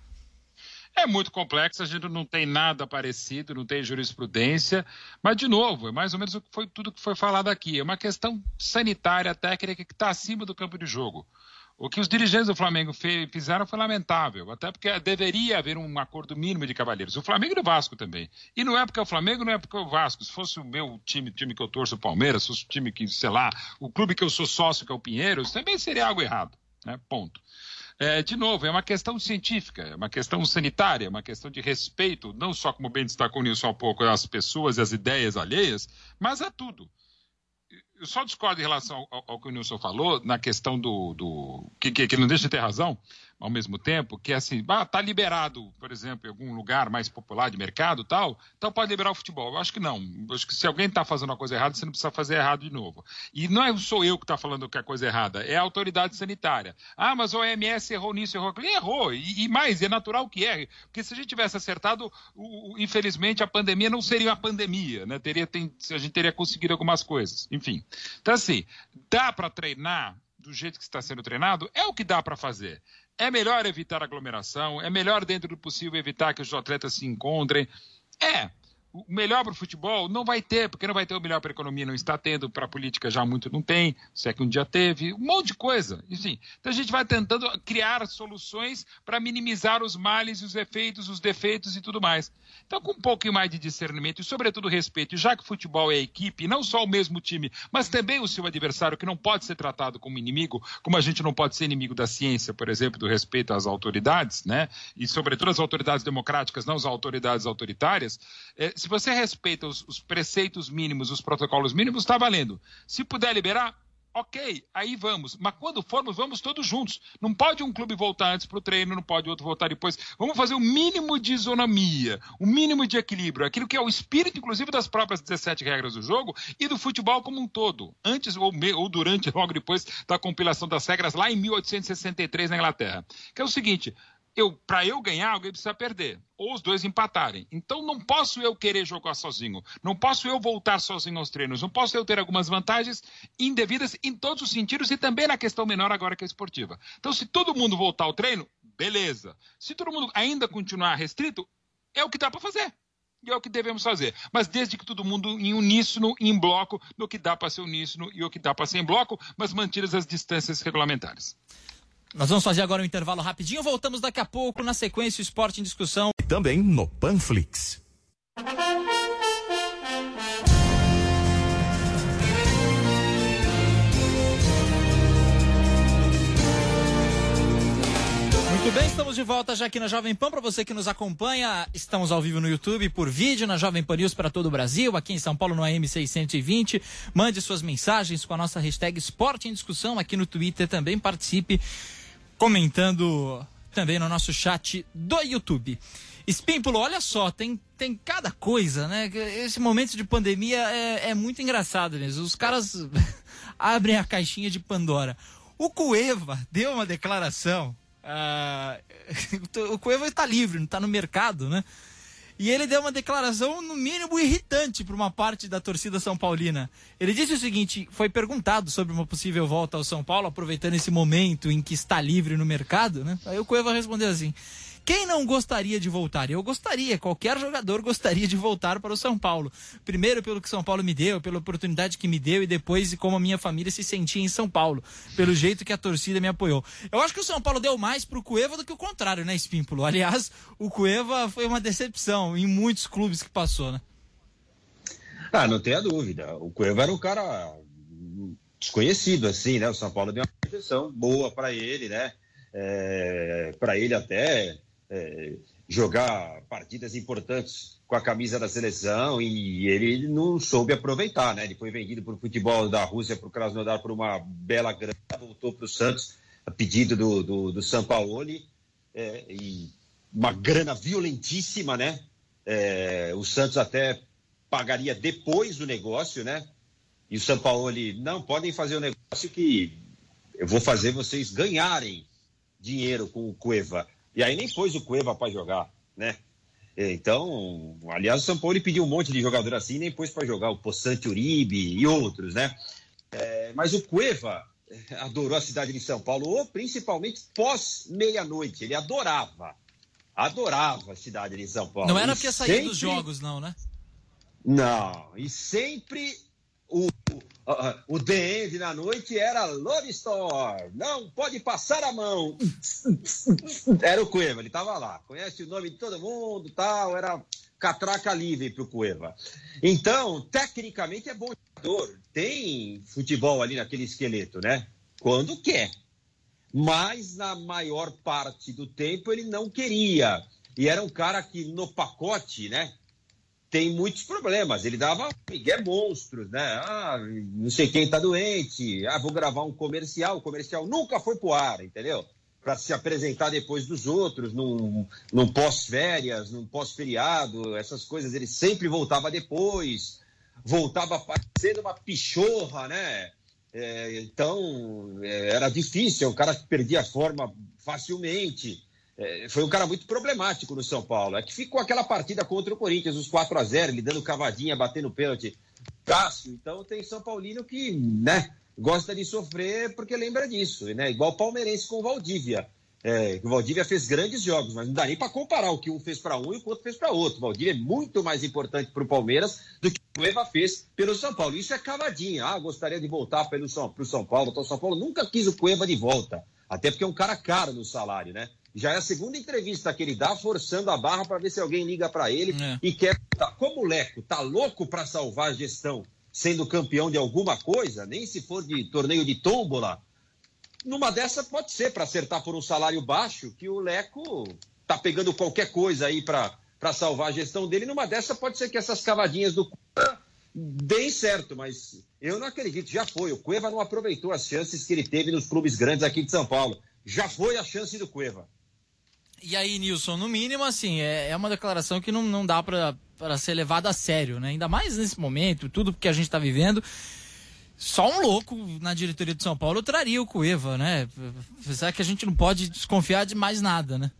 C: É muito complexo, a gente não tem nada parecido, não tem jurisprudência, mas, de novo, é mais ou menos tudo que foi falado aqui. É uma questão sanitária, técnica, que está acima do campo de jogo. O que os dirigentes do Flamengo fizeram foi lamentável, até porque deveria haver um acordo mínimo de cavalheiros. O Flamengo e do Vasco também. E não é porque é o Flamengo, não é porque é o Vasco. Se fosse o meu time que eu torço, o Palmeiras, se fosse o time que, sei lá, o clube que eu sou sócio, que é o Pinheiros, também seria algo errado, né? Ponto. De novo, é uma questão científica, é uma questão sanitária, é uma questão de respeito, não só, como bem destacou o Nilson há pouco, às pessoas e às ideias alheias, mas a tudo. Eu só discordo em relação ao que o Nilson falou, na questão que não deixa de ter razão, ao mesmo tempo, que é assim, tá liberado, por exemplo, em algum lugar mais popular de mercado tal, então pode liberar o futebol. Eu acho que não. Eu acho que se alguém está fazendo uma coisa errada, você não precisa fazer errado de novo. E não sou eu que está falando que é coisa errada, é a autoridade sanitária. Mas o OMS errou nisso, errou aquilo. Errou, e mais, é natural que erre, porque se a gente tivesse acertado, infelizmente, a pandemia não seria uma pandemia, né? A gente teria conseguido algumas coisas. Enfim. Então, assim, dá para treinar do jeito que está sendo treinado? É o que dá para fazer. É melhor evitar aglomeração, é melhor, dentro do possível, evitar que os atletas se encontrem. O melhor para o futebol não vai ter, porque não vai ter o melhor para a economia, não está tendo, para a política já muito não tem, se é que um dia teve, um monte de coisa. Enfim, então a gente vai tentando criar soluções para minimizar os males, os efeitos, os defeitos e tudo mais. Então, com um pouquinho mais de discernimento e, sobretudo, respeito, já que o futebol é equipe, não só o mesmo time, mas também o seu adversário, que não pode ser tratado como inimigo, como a gente não pode ser inimigo da ciência, por exemplo, do respeito às autoridades, né? E, sobretudo, as autoridades democráticas, não as autoridades autoritárias. Se você respeita os preceitos mínimos, os protocolos mínimos, está valendo. Se puder liberar, ok, aí vamos. Mas quando formos, vamos todos juntos. Não pode um clube voltar antes para o treino, não pode outro voltar depois. Vamos fazer o mínimo de isonomia, o mínimo de equilíbrio, aquilo que é o espírito, inclusive, das próprias 17 regras do jogo e do futebol como um todo. Antes ou durante, logo depois da compilação das regras, lá em 1863, na Inglaterra. Que é o seguinte... Para eu ganhar, alguém precisa perder. Ou os dois empatarem. Então não posso eu querer jogar sozinho. Não posso eu voltar sozinho aos treinos. Não posso eu ter algumas vantagens indevidas em todos os sentidos e também na questão menor agora que é esportiva. Então se todo mundo voltar ao treino, beleza. Se todo mundo ainda continuar restrito, é o que dá para fazer. E é o que devemos fazer. Mas desde que todo mundo em uníssono, em bloco, no que dá para ser uníssono e o que dá para ser em bloco, mas mantidas as distâncias regulamentares.
A: Nós vamos fazer agora um intervalo rapidinho, voltamos daqui a pouco, na sequência, o Esporte em Discussão.
E: E também no Panflix.
A: Muito bem, estamos de volta já aqui na Jovem Pan. Para você que nos acompanha, estamos ao vivo no YouTube, por vídeo, na Jovem Pan News para todo o Brasil, aqui em São Paulo no AM 620. Mande suas mensagens com a nossa hashtag Esporte em Discussão, aqui no Twitter também, participe comentando também no nosso chat do YouTube. Espímpolo, olha só, tem cada coisa, né? Esse momento de pandemia é muito engraçado mesmo. Os caras abrem a caixinha de Pandora. O Cueva deu uma declaração. O Cueva está livre, não está no mercado, né? E ele deu uma declaração, no mínimo, irritante para uma parte da torcida são paulina. Ele disse o seguinte, foi perguntado sobre uma possível volta ao São Paulo, aproveitando esse momento em que está livre no mercado, né? Aí o Cueva respondeu assim: quem não gostaria de voltar? Eu gostaria, qualquer jogador gostaria de voltar para o São Paulo. Primeiro pelo que São Paulo me deu, pela oportunidade que me deu, e depois como a minha família se sentia em São Paulo, pelo jeito que a torcida me apoiou. Eu acho que o São Paulo deu mais pro Cueva do que o contrário, né, Espímpolo? Aliás, o Cueva foi uma decepção em muitos clubes que passou, né?
B: Não tenha dúvida. O Cueva era um cara desconhecido, assim, né? O São Paulo deu uma proteção boa para ele, né? Para ele até... jogar partidas importantes com a camisa da seleção, e ele não soube aproveitar, né? Ele foi vendido para o futebol da Rússia, para o Krasnodar, por uma bela grana, voltou para o Santos a pedido do Sampaoli, e uma grana violentíssima, né? O Santos até pagaria depois do negócio, né? E o Sampaoli: não, podem fazer o negócio que eu vou fazer vocês ganharem dinheiro com o Cueva. E aí nem pôs o Cueva para jogar, né? Então, aliás, o São Paulo pediu um monte de jogador assim, nem pôs para jogar, o Poçante Uribe e outros, né? Mas o Cueva adorou a cidade de São Paulo, principalmente pós-meia-noite. Ele adorava a cidade de São Paulo.
A: Não era porque saía dos jogos, não, né?
B: Não, e sempre o The End na noite era Love Store, não pode passar a mão. Era o Cueva, ele estava lá, conhece o nome de todo mundo, tal, era catraca livre para o Cueva. Então, tecnicamente é bom jogador, tem futebol ali naquele esqueleto, né? Quando quer. Mas na maior parte do tempo ele não queria. E era um cara que no pacote, né? Tem muitos problemas. Ele dava migué monstros, né? Não sei quem tá doente. Vou gravar um comercial. O comercial nunca foi pro ar, entendeu? Para se apresentar depois dos outros, num pós-férias, num pós-feriado, essas coisas. Ele sempre voltava depois. Voltava parecendo uma pichorra, né? Então, era difícil. O cara perdia a forma facilmente. Foi um cara muito problemático no São Paulo. É que ficou aquela partida contra o Corinthians, os 4-0, ele dando cavadinha, batendo pênalti. Cássio, então tem São Paulino que, né, gosta de sofrer porque lembra disso, né? Igual o palmeirense com o Valdívia. O Valdívia fez grandes jogos, mas não dá nem para comparar o que um fez para um e o que o outro fez para outro. O Valdívia é muito mais importante para o Palmeiras do que o Cueva fez pelo São Paulo. Isso é cavadinha. Gostaria de voltar para o São Paulo. Então, o São Paulo nunca quis o Cueva de volta, até porque é um cara caro no salário, né? Já é a segunda entrevista que ele dá, forçando a barra para ver se alguém liga para ele e quer... Como o Leco tá louco para salvar a gestão, sendo campeão de alguma coisa, nem se for de torneio de tômbola, numa dessa pode ser para acertar por um salário baixo, que o Leco tá pegando qualquer coisa aí para salvar a gestão dele. Numa dessa pode ser que essas cavadinhas do Cueva deem certo, mas eu não acredito, já foi. O Cueva não aproveitou as chances que ele teve nos clubes grandes aqui de São Paulo. Já foi a chance do Cueva.
A: E aí, Nilson, no mínimo, assim, é uma declaração que não dá para ser levada a sério, né? Ainda mais nesse momento, tudo que a gente está vivendo. Só um louco na diretoria de São Paulo traria o Cueva, né? Apesar que a gente não pode desconfiar de mais nada, né?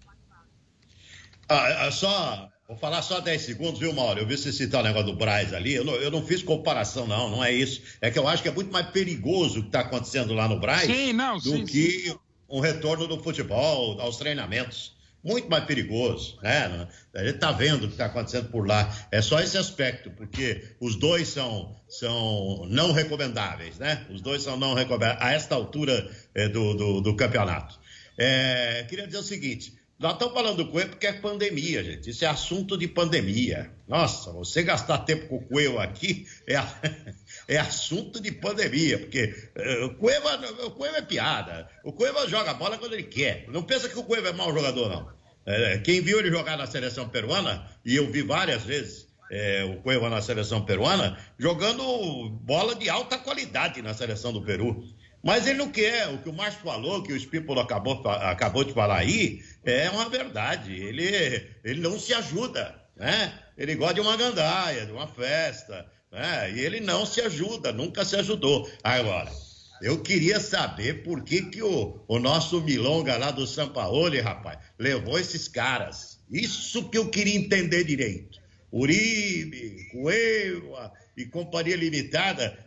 D: Vou falar só 10 segundos, viu, Mauro? Eu vi você citar o negócio do Braz ali. Eu não fiz comparação, não é isso. É que eu acho que é muito mais perigoso o que está acontecendo lá no Braz do que um retorno do futebol, aos treinamentos. Muito mais perigoso, né? A gente está vendo o que está acontecendo por lá. É só esse aspecto, porque os dois são não recomendáveis, né? Os dois são não recomendáveis a esta altura do campeonato. Queria dizer o seguinte, nós estamos falando do Cueva porque é pandemia, gente. Isso é assunto de pandemia. Nossa, você gastar tempo com o Cueva aqui é assunto de pandemia, porque o Cueva é piada. O Cueva joga bola quando ele quer. Não pensa que o Cueva é mau jogador, não. Quem viu ele jogar na seleção peruana, e eu vi várias vezes o Cueva na seleção peruana, jogando bola de alta qualidade na seleção do Peru. Mas ele não quer. O que o Márcio falou, que o Espípolo acabou de falar aí, é uma verdade. Ele não se ajuda, né? Ele gosta de uma gandaia, de uma festa, né? E ele não se ajuda, nunca se ajudou. Agora, eu queria saber por que o nosso Milonga lá do Sampaoli, rapaz, levou esses caras. Isso que eu queria entender direito. Uribe, Cueva e Companhia Limitada,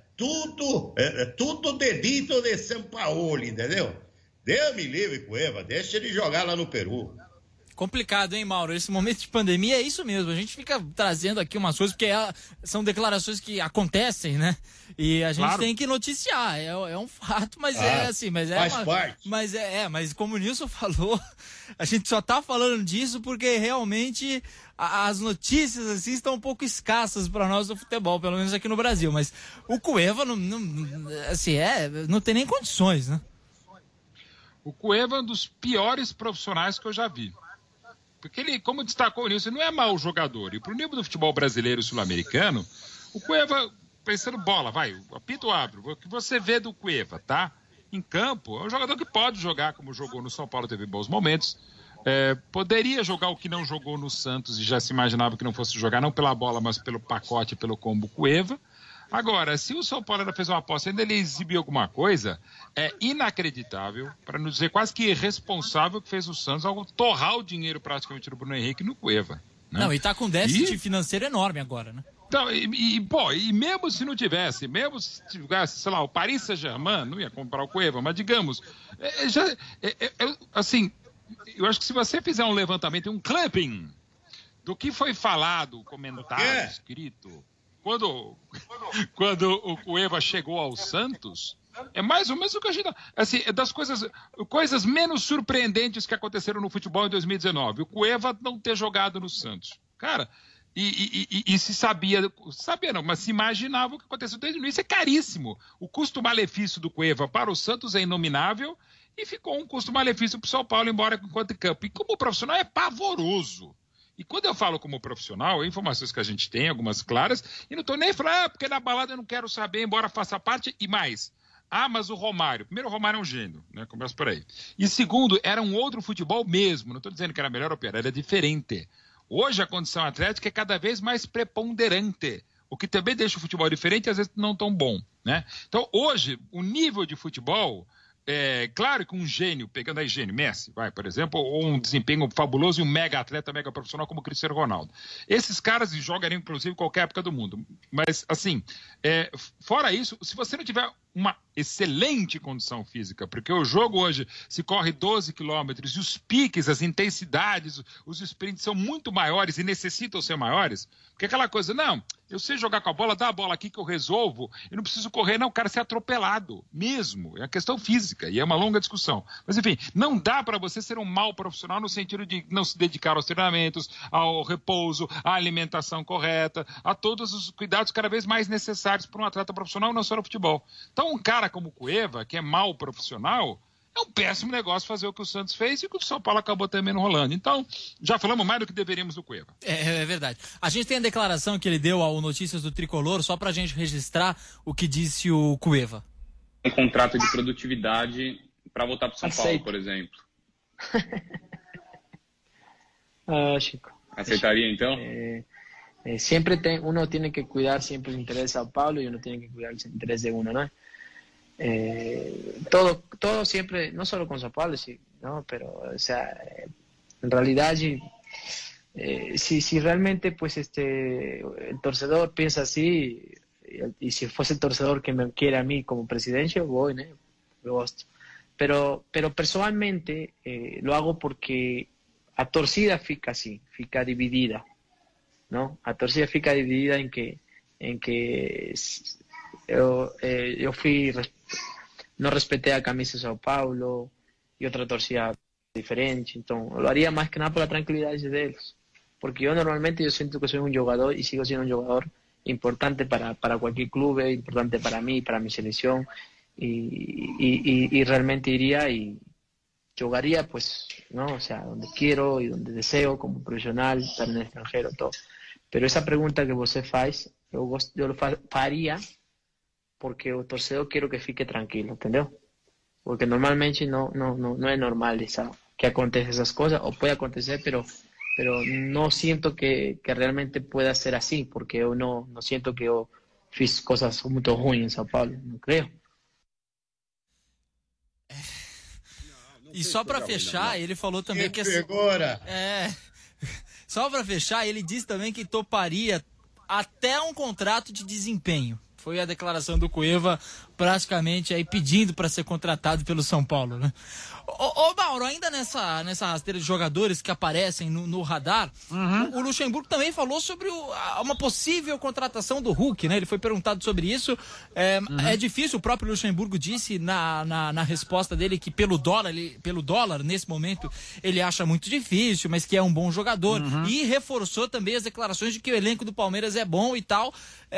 D: tudo dedito de Sampaoli, entendeu? Deus me livre, Cueva, deixa ele jogar lá no Peru.
A: Complicado, hein, Mauro? Esse momento de pandemia é isso mesmo. A gente fica trazendo aqui umas coisas, porque são declarações que acontecem, né? E a gente tem que noticiar. É um fato, mas é assim.
D: Faz parte.
A: Mas como o Nilson falou, a gente só tá falando disso porque realmente as notícias assim estão um pouco escassas para nós do futebol, pelo menos aqui no Brasil. Mas o Cueva não tem nem condições, né?
C: O Cueva é um dos piores profissionais que eu já vi. Porque ele, como destacou o Nilson, não é mau jogador. E pro nível do futebol brasileiro e sul-americano, o Cueva, pensando bola, vai, o apito abre. O que você vê do Cueva, tá? Em campo, é um jogador que pode jogar como jogou no São Paulo, teve bons momentos. Poderia jogar o que não jogou no Santos e já se imaginava que não fosse jogar, não pela bola, mas pelo pacote, pelo combo Cueva. Agora, se o São Paulo ainda fez uma aposta, ainda ele exibiu alguma coisa, é inacreditável, para não dizer quase que irresponsável que fez o Santos ao torrar o dinheiro praticamente do Bruno Henrique no Cueva. Né?
A: Não, e tá com déficit financeiro enorme agora, né?
C: Então, e mesmo se não tivesse, mesmo se tivesse, sei lá, o Paris Saint-Germain, não ia comprar o Cueva, mas digamos, assim, eu acho que se você fizer um levantamento, um clipping do que foi falado, comentado, escrito, quando o Cueva chegou ao Santos, é mais ou menos o que a gente... Assim, é das coisas menos surpreendentes que aconteceram no futebol em 2019. O Cueva não ter jogado no Santos. Cara, e se sabia não, mas se imaginava o que aconteceu desde o início. É caríssimo. O custo-malefício do Cueva para o Santos é inominável e ficou um custo-malefício para o São Paulo, embora enquanto em campo. E como profissional é pavoroso. E quando eu falo como profissional, informações que a gente tem, algumas claras, e não estou nem falando, porque na balada eu não quero saber, embora faça parte, e mais. Mas o Romário. Primeiro, o Romário é um gênio, né? Começa por aí. E segundo, era um outro futebol mesmo. Não estou dizendo que era melhor ou pior, era diferente. Hoje a condição atlética é cada vez mais preponderante, o que também deixa o futebol diferente e às vezes não tão bom, né? Então, hoje, o nível de futebol... claro que um gênio, pegando aí gênio, Messi, por exemplo, ou um desempenho fabuloso e um mega atleta, mega profissional como o Cristiano Ronaldo. Esses caras jogariam, inclusive, em qualquer época do mundo. Mas, assim, fora isso, se você não tiver uma excelente condição física, porque o jogo hoje se corre 12 quilômetros e os piques, as intensidades, os sprints são muito maiores e necessitam ser maiores, porque aquela coisa, não, eu sei jogar com a bola, dá a bola aqui que eu resolvo, eu não preciso correr, não, o cara ser atropelado mesmo, é uma questão física e é uma longa discussão. Mas enfim, não dá para você ser um mau profissional no sentido de não se dedicar aos treinamentos, ao repouso, à alimentação correta, a todos os cuidados cada vez mais necessários para um atleta profissional, não só no futebol. Então um cara como o Cueva, que é mau profissional, é um péssimo negócio fazer o que o Santos fez e que o São Paulo acabou também não rolando. Então, já falamos mais do que deveríamos do Cueva.
A: É verdade. A gente tem a declaração que ele deu ao Notícias do Tricolor, só pra gente registrar o que disse o Cueva.
F: Um contrato de produtividade para voltar pro São Paulo, por exemplo.
G: Chico.
F: Aceitaria, então?
G: Siempre uno tiene que cuidar siempre el interés de Sao Paulo y uno tiene que cuidar el interés de uno, ¿no? Todo siempre, no solo con Sao Paulo, sí, ¿no? Pero, o sea, en realidad, si realmente, pues, el torcedor piensa así, y si fuese el torcedor que me quiere a mí como presidente, yo voy, ¿no? Yo gosto. Pero personalmente lo hago porque a torcida fica así, fica dividida, ¿no? A torcida fica dividida en que eu fui, não respeitei a camisa de São Paulo e outra torcida diferente, então eu haría más que nada por la tranquilidad deles, porque yo normalmente siento que soy un jugador y sigo siendo un jugador importante para cualquier club, importante para mí, para mi selección, y realmente iría y jugaría, pues, ¿no? O sea, donde quiero y donde deseo, como profesional, estar en el extranjero, todo. Pero esa pregunta que você faz, yo lo faría porque o torcedor quiero que fique tranquilo, entendeu? porque normalmente não é normal que aconteça essas coisas, ou pode acontecer, pero não sinto que realmente pueda ser assim, porque eu não sinto que eu fiz coisas muito ruins em São Paulo, não creio.
A: E só para fechar, ele falou também que... Só para fechar, ele disse também que toparia até um contrato de desempenho. Foi a declaração do Cueva praticamente aí pedindo para ser contratado pelo São Paulo, né? Ô Mauro, ainda nessa rasteira de jogadores que aparecem no radar, o Luxemburgo também falou sobre uma possível contratação do Hulk, né? Ele foi perguntado sobre isso. É difícil, o próprio Luxemburgo disse na resposta dele que pelo dólar, nesse momento, ele acha muito difícil, mas que é um bom jogador. E reforçou também as declarações de que o elenco do Palmeiras é bom e tal,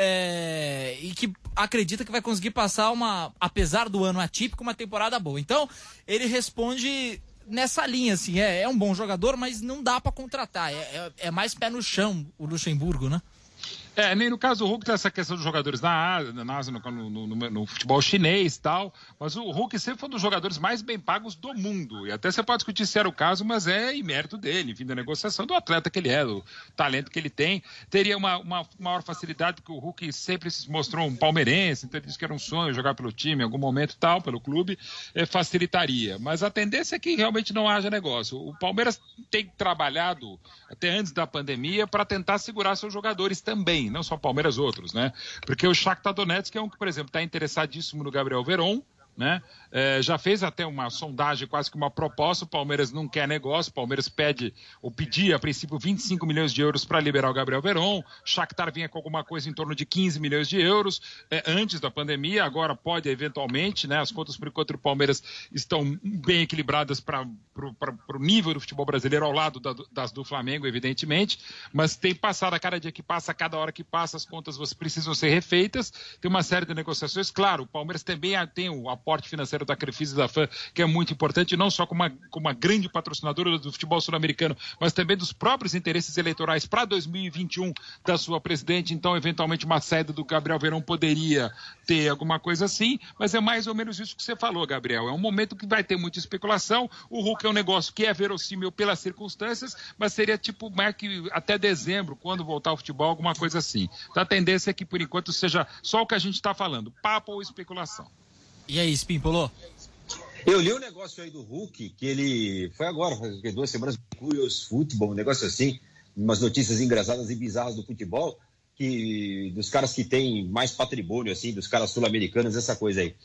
A: e que acredita que vai conseguir passar apesar do ano atípico, uma temporada boa. Então, ele responde nessa linha, assim, é um bom jogador, mas não dá para contratar, é mais pé no chão o Luxemburgo, né?
C: Nem no caso do Hulk tem essa questão dos jogadores na Ásia, no futebol chinês e tal, mas o Hulk sempre foi um dos jogadores mais bem pagos do mundo, e até você pode discutir se era o caso, mas é mérito dele, enfim, da negociação do atleta que ele é, do talento que ele tem. Teria uma maior facilidade, porque o Hulk sempre se mostrou um palmeirense, então ele disse que era um sonho jogar pelo time em algum momento e tal, pelo clube, facilitaria, mas a tendência é que realmente não haja negócio. O Palmeiras tem trabalhado até antes da pandemia para tentar segurar seus jogadores também, não só Palmeiras, outros, né? Porque o Shakhtar Donetsk é um que, por exemplo, está interessadíssimo no Gabriel Veron, né? Já fez até uma sondagem, quase que uma proposta. O Palmeiras não quer negócio, o Palmeiras pedia a princípio 25 milhões de euros para liberar o Gabriel Veron. O Shakhtar vinha com alguma coisa em torno de 15 milhões de euros antes da pandemia, agora pode eventualmente, né? As contas por enquanto do Palmeiras estão bem equilibradas para o nível do futebol brasileiro, ao lado das do Flamengo, evidentemente, mas tem passado a cada dia que passa, a cada hora que passa, as contas precisam ser refeitas, tem uma série de negociações. Claro, o Palmeiras também tem o aporte financeiro da Crefisa e da FAM, que é muito importante, não só como uma grande patrocinadora do futebol sul-americano, mas também dos próprios interesses eleitorais para 2021 da sua presidente. Então, eventualmente, uma saída do Gabriel Veron poderia ter alguma coisa assim, mas é mais ou menos isso que você falou, Gabriel. É um momento que vai ter muita especulação. O Hulk é um negócio que é verossímil pelas circunstâncias, mas seria tipo marque até dezembro, quando voltar ao futebol, alguma coisa assim. Então, a tendência é que, por enquanto, seja só o que a gente está falando, papo ou especulação.
A: E aí, Spimpolo?
B: Eu li um negócio aí do Hulk, que ele foi agora, faz 2 semanas, Curious Football, um negócio assim, umas notícias engraçadas e bizarras do futebol, dos caras que têm mais patrimônio, assim, dos caras sul-americanos, essa coisa aí.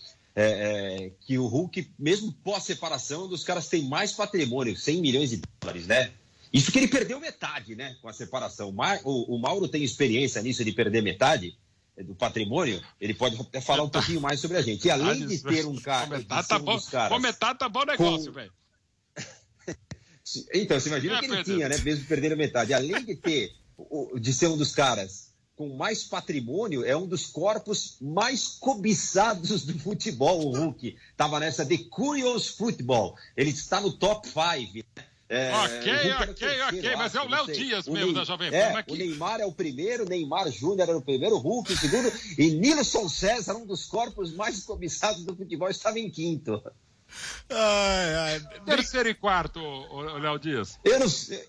B: Que o Hulk, mesmo pós-separação, dos caras têm mais patrimônio, 100 milhões de dólares, né? Isso que ele perdeu metade, né, com a separação. O Mauro tem experiência nisso, de perder metade do patrimônio, ele pode até falar um pouquinho mais sobre a gente. E além de ter um cara...
C: Metade tá bom negócio, velho.
B: Então, você imagina que ele tinha, né, mesmo perdendo metade. Além de ser um dos caras com mais patrimônio, é um dos corpos mais cobiçados do futebol, o Hulk. Estava nessa The Curious Football. Ele está no top 5, né?
C: Ok, mas é o Léo Dias mesmo da Jovem Pan.
B: O Neymar é o primeiro, o Neymar Júnior era o primeiro, o Hulk o segundo, e Nilson César, um dos corpos mais cobiçados do futebol, estava em quinto.
C: Terceiro e quarto, o Léo Dias.
B: Eu não sei.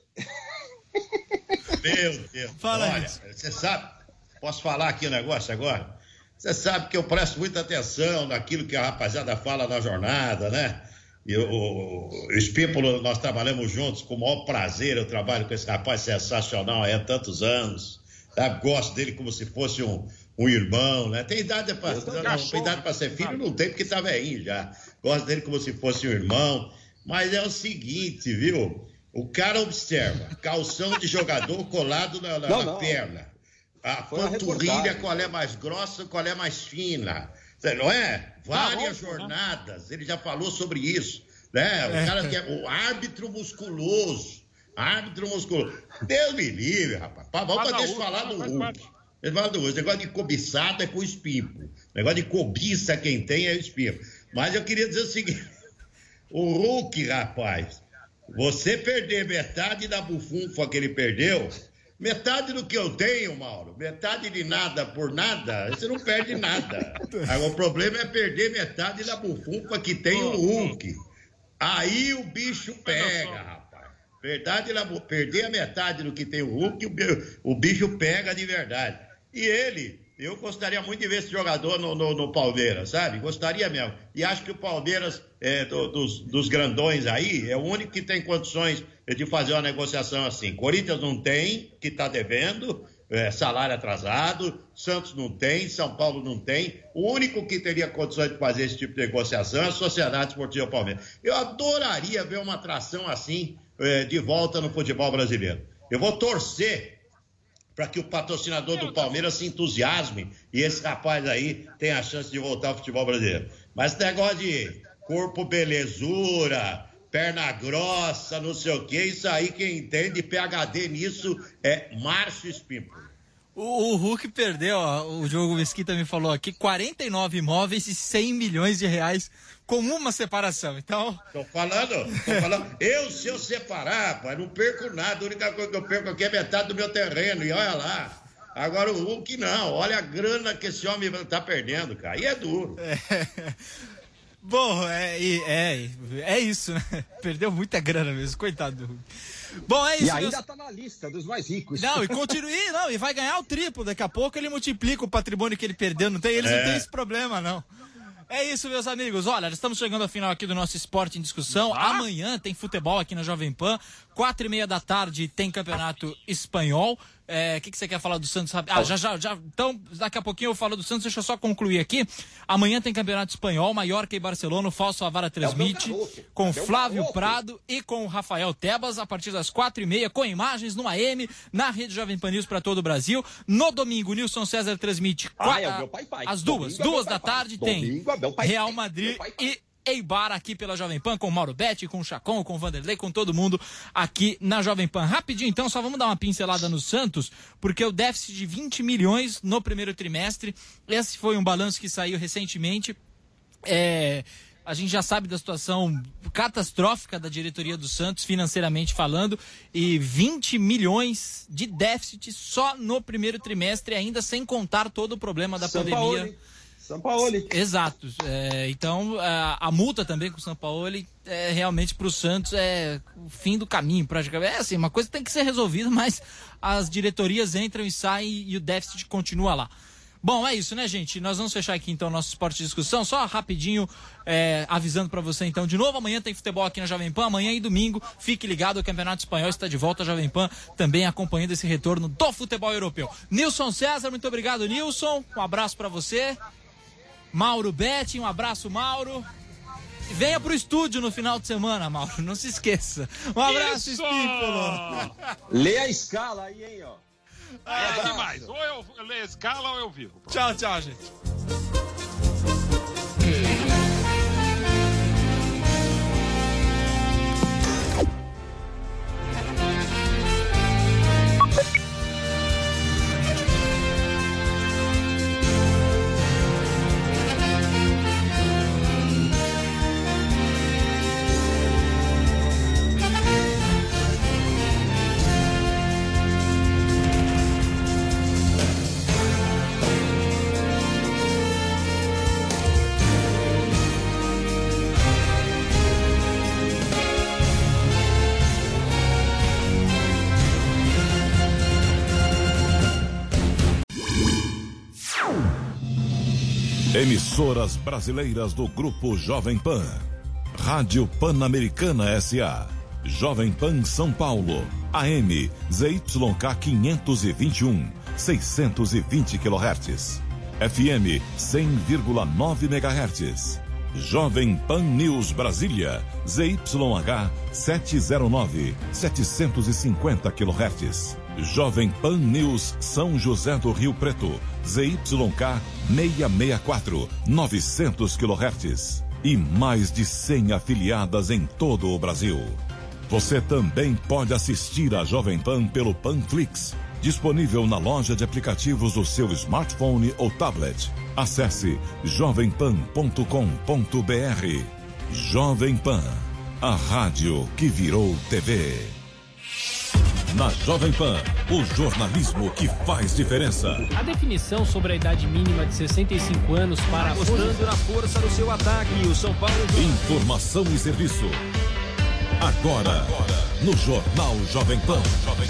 D: Meu Deus. Olha, você sabe, posso falar aqui um negócio agora? Você sabe que eu presto muita atenção naquilo que a rapaziada fala na jornada, né? O Espímpolo, nós trabalhamos juntos com o maior prazer. Eu trabalho com esse rapaz sensacional há tantos anos, sabe? Gosto dele como se fosse um irmão, né? Tem idade para ser filho, não tem, porque tá velhinho já. Gosto dele como se fosse um irmão. Mas é o seguinte, viu? O cara observa, calção de jogador colado na perna, a panturrilha, qual é mais grossa, qual é mais fina. Não é? Várias jornadas, ele já falou sobre isso, né? O cara que é o árbitro musculoso. Deus me livre, rapaz. Deixa eu falar do Hulk. Esse negócio de cobiçada é com o Espímpolo. Negócio de cobiça, quem tem é o Espímpolo. Mas eu queria dizer o seguinte: o Hulk, rapaz, você perder metade da bufunfa que ele perdeu, Metade do que eu tenho, Mauro, metade de nada por nada, você não perde nada. Agora, o problema é perder metade da bufunfa que tem o Hulk. Aí o bicho pega, rapaz. Perder a metade do que tem o Hulk, o bicho pega de verdade. E eu gostaria muito de ver esse jogador no Palmeiras, sabe? Gostaria mesmo. E acho que o Palmeiras, dos grandões aí, é o único que tem condições de fazer uma negociação assim. Corinthians não tem, que está devendo, salário atrasado, Santos não tem, São Paulo não tem. O único que teria condições de fazer esse tipo de negociação é a Sociedade Esportiva Palmeiras. Eu adoraria ver uma atração assim de volta no futebol brasileiro. Eu vou torcer para que o patrocinador do Palmeiras se entusiasme e esse rapaz aí tenha a chance de voltar ao futebol brasileiro. Mas esse negócio de corpo belezura, perna grossa, não sei o que, isso aí quem entende PhD nisso é Márcio Espímpolo.
A: O Hulk perdeu, ó, o Diogo Mesquita me falou aqui, 49 imóveis e 100 milhões de reais com uma separação, então...
D: Tô falando, se eu separar, pai, não perco nada, a única coisa que eu perco aqui é metade do meu terreno, e olha lá. Agora o Hulk não, olha a grana que esse homem tá perdendo, cara, e é duro.
A: Bom, é isso, né? Perdeu muita grana mesmo, coitado do Hulk. Bom, é isso.
B: E ainda tá na lista dos mais ricos.
A: Não, e vai ganhar o triplo. Daqui a pouco ele multiplica o patrimônio que ele perdeu. Eles não têm esse problema, não. É isso, meus amigos. Olha, estamos chegando ao final aqui do nosso Esporte em Discussão. Amanhã tem futebol aqui na Jovem Pan. 4h30 da tarde tem Campeonato Espanhol. O que você quer falar do Santos? Já. Então, daqui a pouquinho eu falo do Santos. Deixa eu só concluir aqui. Amanhã tem Campeonato Espanhol. Mallorca e Barcelona. O Falso Avara transmite com Flávio Prado e com o Rafael Tebas a partir das 4h30 com imagens no AM, na rede Jovem Pan News para todo o Brasil. No domingo, Nilson César transmite às 2h da tarde tem Real Madrid e Eibar aqui pela Jovem Pan, com o Mauro Betti, com o Chacon, com o Vanderlei, com todo mundo aqui na Jovem Pan. Rapidinho, então, só vamos dar uma pincelada no Santos, porque o déficit de 20 milhões no primeiro trimestre, esse foi um balanço que saiu recentemente. A gente já sabe da situação catastrófica da diretoria do Santos, financeiramente falando, e 20 milhões de déficit só no primeiro trimestre, ainda sem contar todo o problema da pandemia.
B: São Paulo.
A: Exato. Então, a multa também com o São Paulo, realmente para o Santos é o fim do caminho, praticamente. Assim, uma coisa tem que ser resolvida, mas as diretorias entram e saem e o déficit continua lá. Bom, é isso, né, gente? Nós vamos fechar aqui, então, o nosso Esporte de Discussão. Só rapidinho, avisando para você, então, de novo, amanhã tem futebol aqui na Jovem Pan, amanhã e domingo. Fique ligado, o Campeonato Espanhol está de volta, a Jovem Pan também acompanhando esse retorno do futebol europeu. Nilson César, muito obrigado, Nilson. Um abraço para você. Mauro Betti, um abraço, Mauro. Venha pro estúdio no final de semana, Mauro, não se esqueça. Um abraço, Espímpolo.
B: Lê a escala aí, hein, ó.
C: Demais. Ou eu leio a escala ou eu vivo.
A: Tchau, gente.
E: Emissoras brasileiras do Grupo Jovem Pan. Rádio Pan-Americana S.A. Jovem Pan São Paulo. AM ZYK 521, 620 kHz. FM 100,9 MHz. Jovem Pan News Brasília. ZYH 709, 750 kHz. Jovem Pan News São José do Rio Preto, ZYK 664, 900 kHz. E mais de 100 afiliadas em todo o Brasil. Você também pode assistir a Jovem Pan pelo Panflix, disponível na loja de aplicativos do seu smartphone ou tablet. Acesse jovempan.com.br. Jovem Pan, a rádio que virou TV. Na Jovem Pan, O jornalismo que faz diferença.
H: A definição sobre a idade mínima de 65 anos para...
I: Apostando na força do seu ataque, o São Paulo...
E: Informação e serviço. Agora, no Jornal Jovem Pan.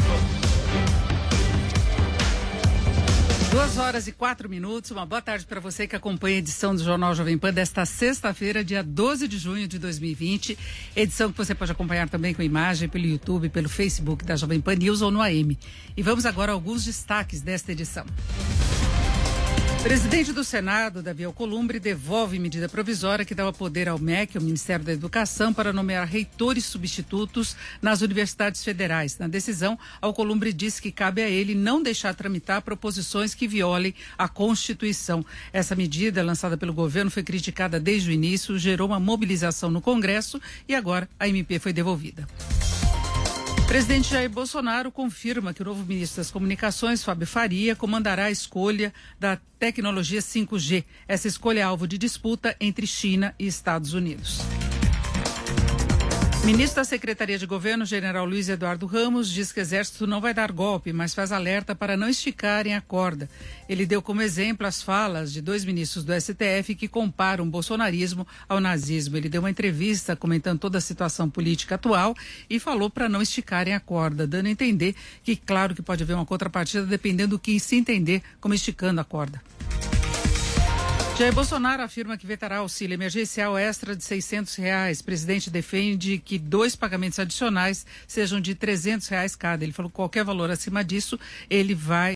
J: 2h04. Uma boa tarde para você que acompanha a edição do Jornal Jovem Pan desta sexta-feira, dia 12 de junho de 2020. Edição que você pode acompanhar também com imagem pelo YouTube, pelo Facebook da Jovem Pan News ou no AM. E vamos agora a alguns destaques desta edição. Presidente do Senado, Davi Alcolumbre, devolve medida provisória que dava poder ao MEC, ao Ministério da Educação, para nomear reitores substitutos nas universidades federais. Na decisão, Alcolumbre disse que cabe a ele não deixar tramitar proposições que violem a Constituição. Essa medida, lançada pelo governo, foi criticada desde o início, gerou uma mobilização no Congresso e agora a MP foi devolvida. Presidente Jair Bolsonaro confirma que o novo ministro das Comunicações, Fábio Faria, comandará a escolha da tecnologia 5G. Essa escolha é alvo de disputa entre China e Estados Unidos. Ministro da Secretaria de Governo, General Luiz Eduardo Ramos, diz que o Exército não vai dar golpe, mas faz alerta para não esticarem a corda. Ele deu como exemplo as falas de 2 ministros do STF que comparam o bolsonarismo ao nazismo. Ele deu uma entrevista comentando toda a situação política atual e falou para não esticarem a corda, dando a entender que, claro, que pode haver uma contrapartida dependendo do que se entender como esticando a corda. Jair Bolsonaro afirma que vetará auxílio emergencial extra de R$600. O presidente defende que 2 pagamentos adicionais sejam de R$300 cada. Ele falou que qualquer valor acima disso, ele vai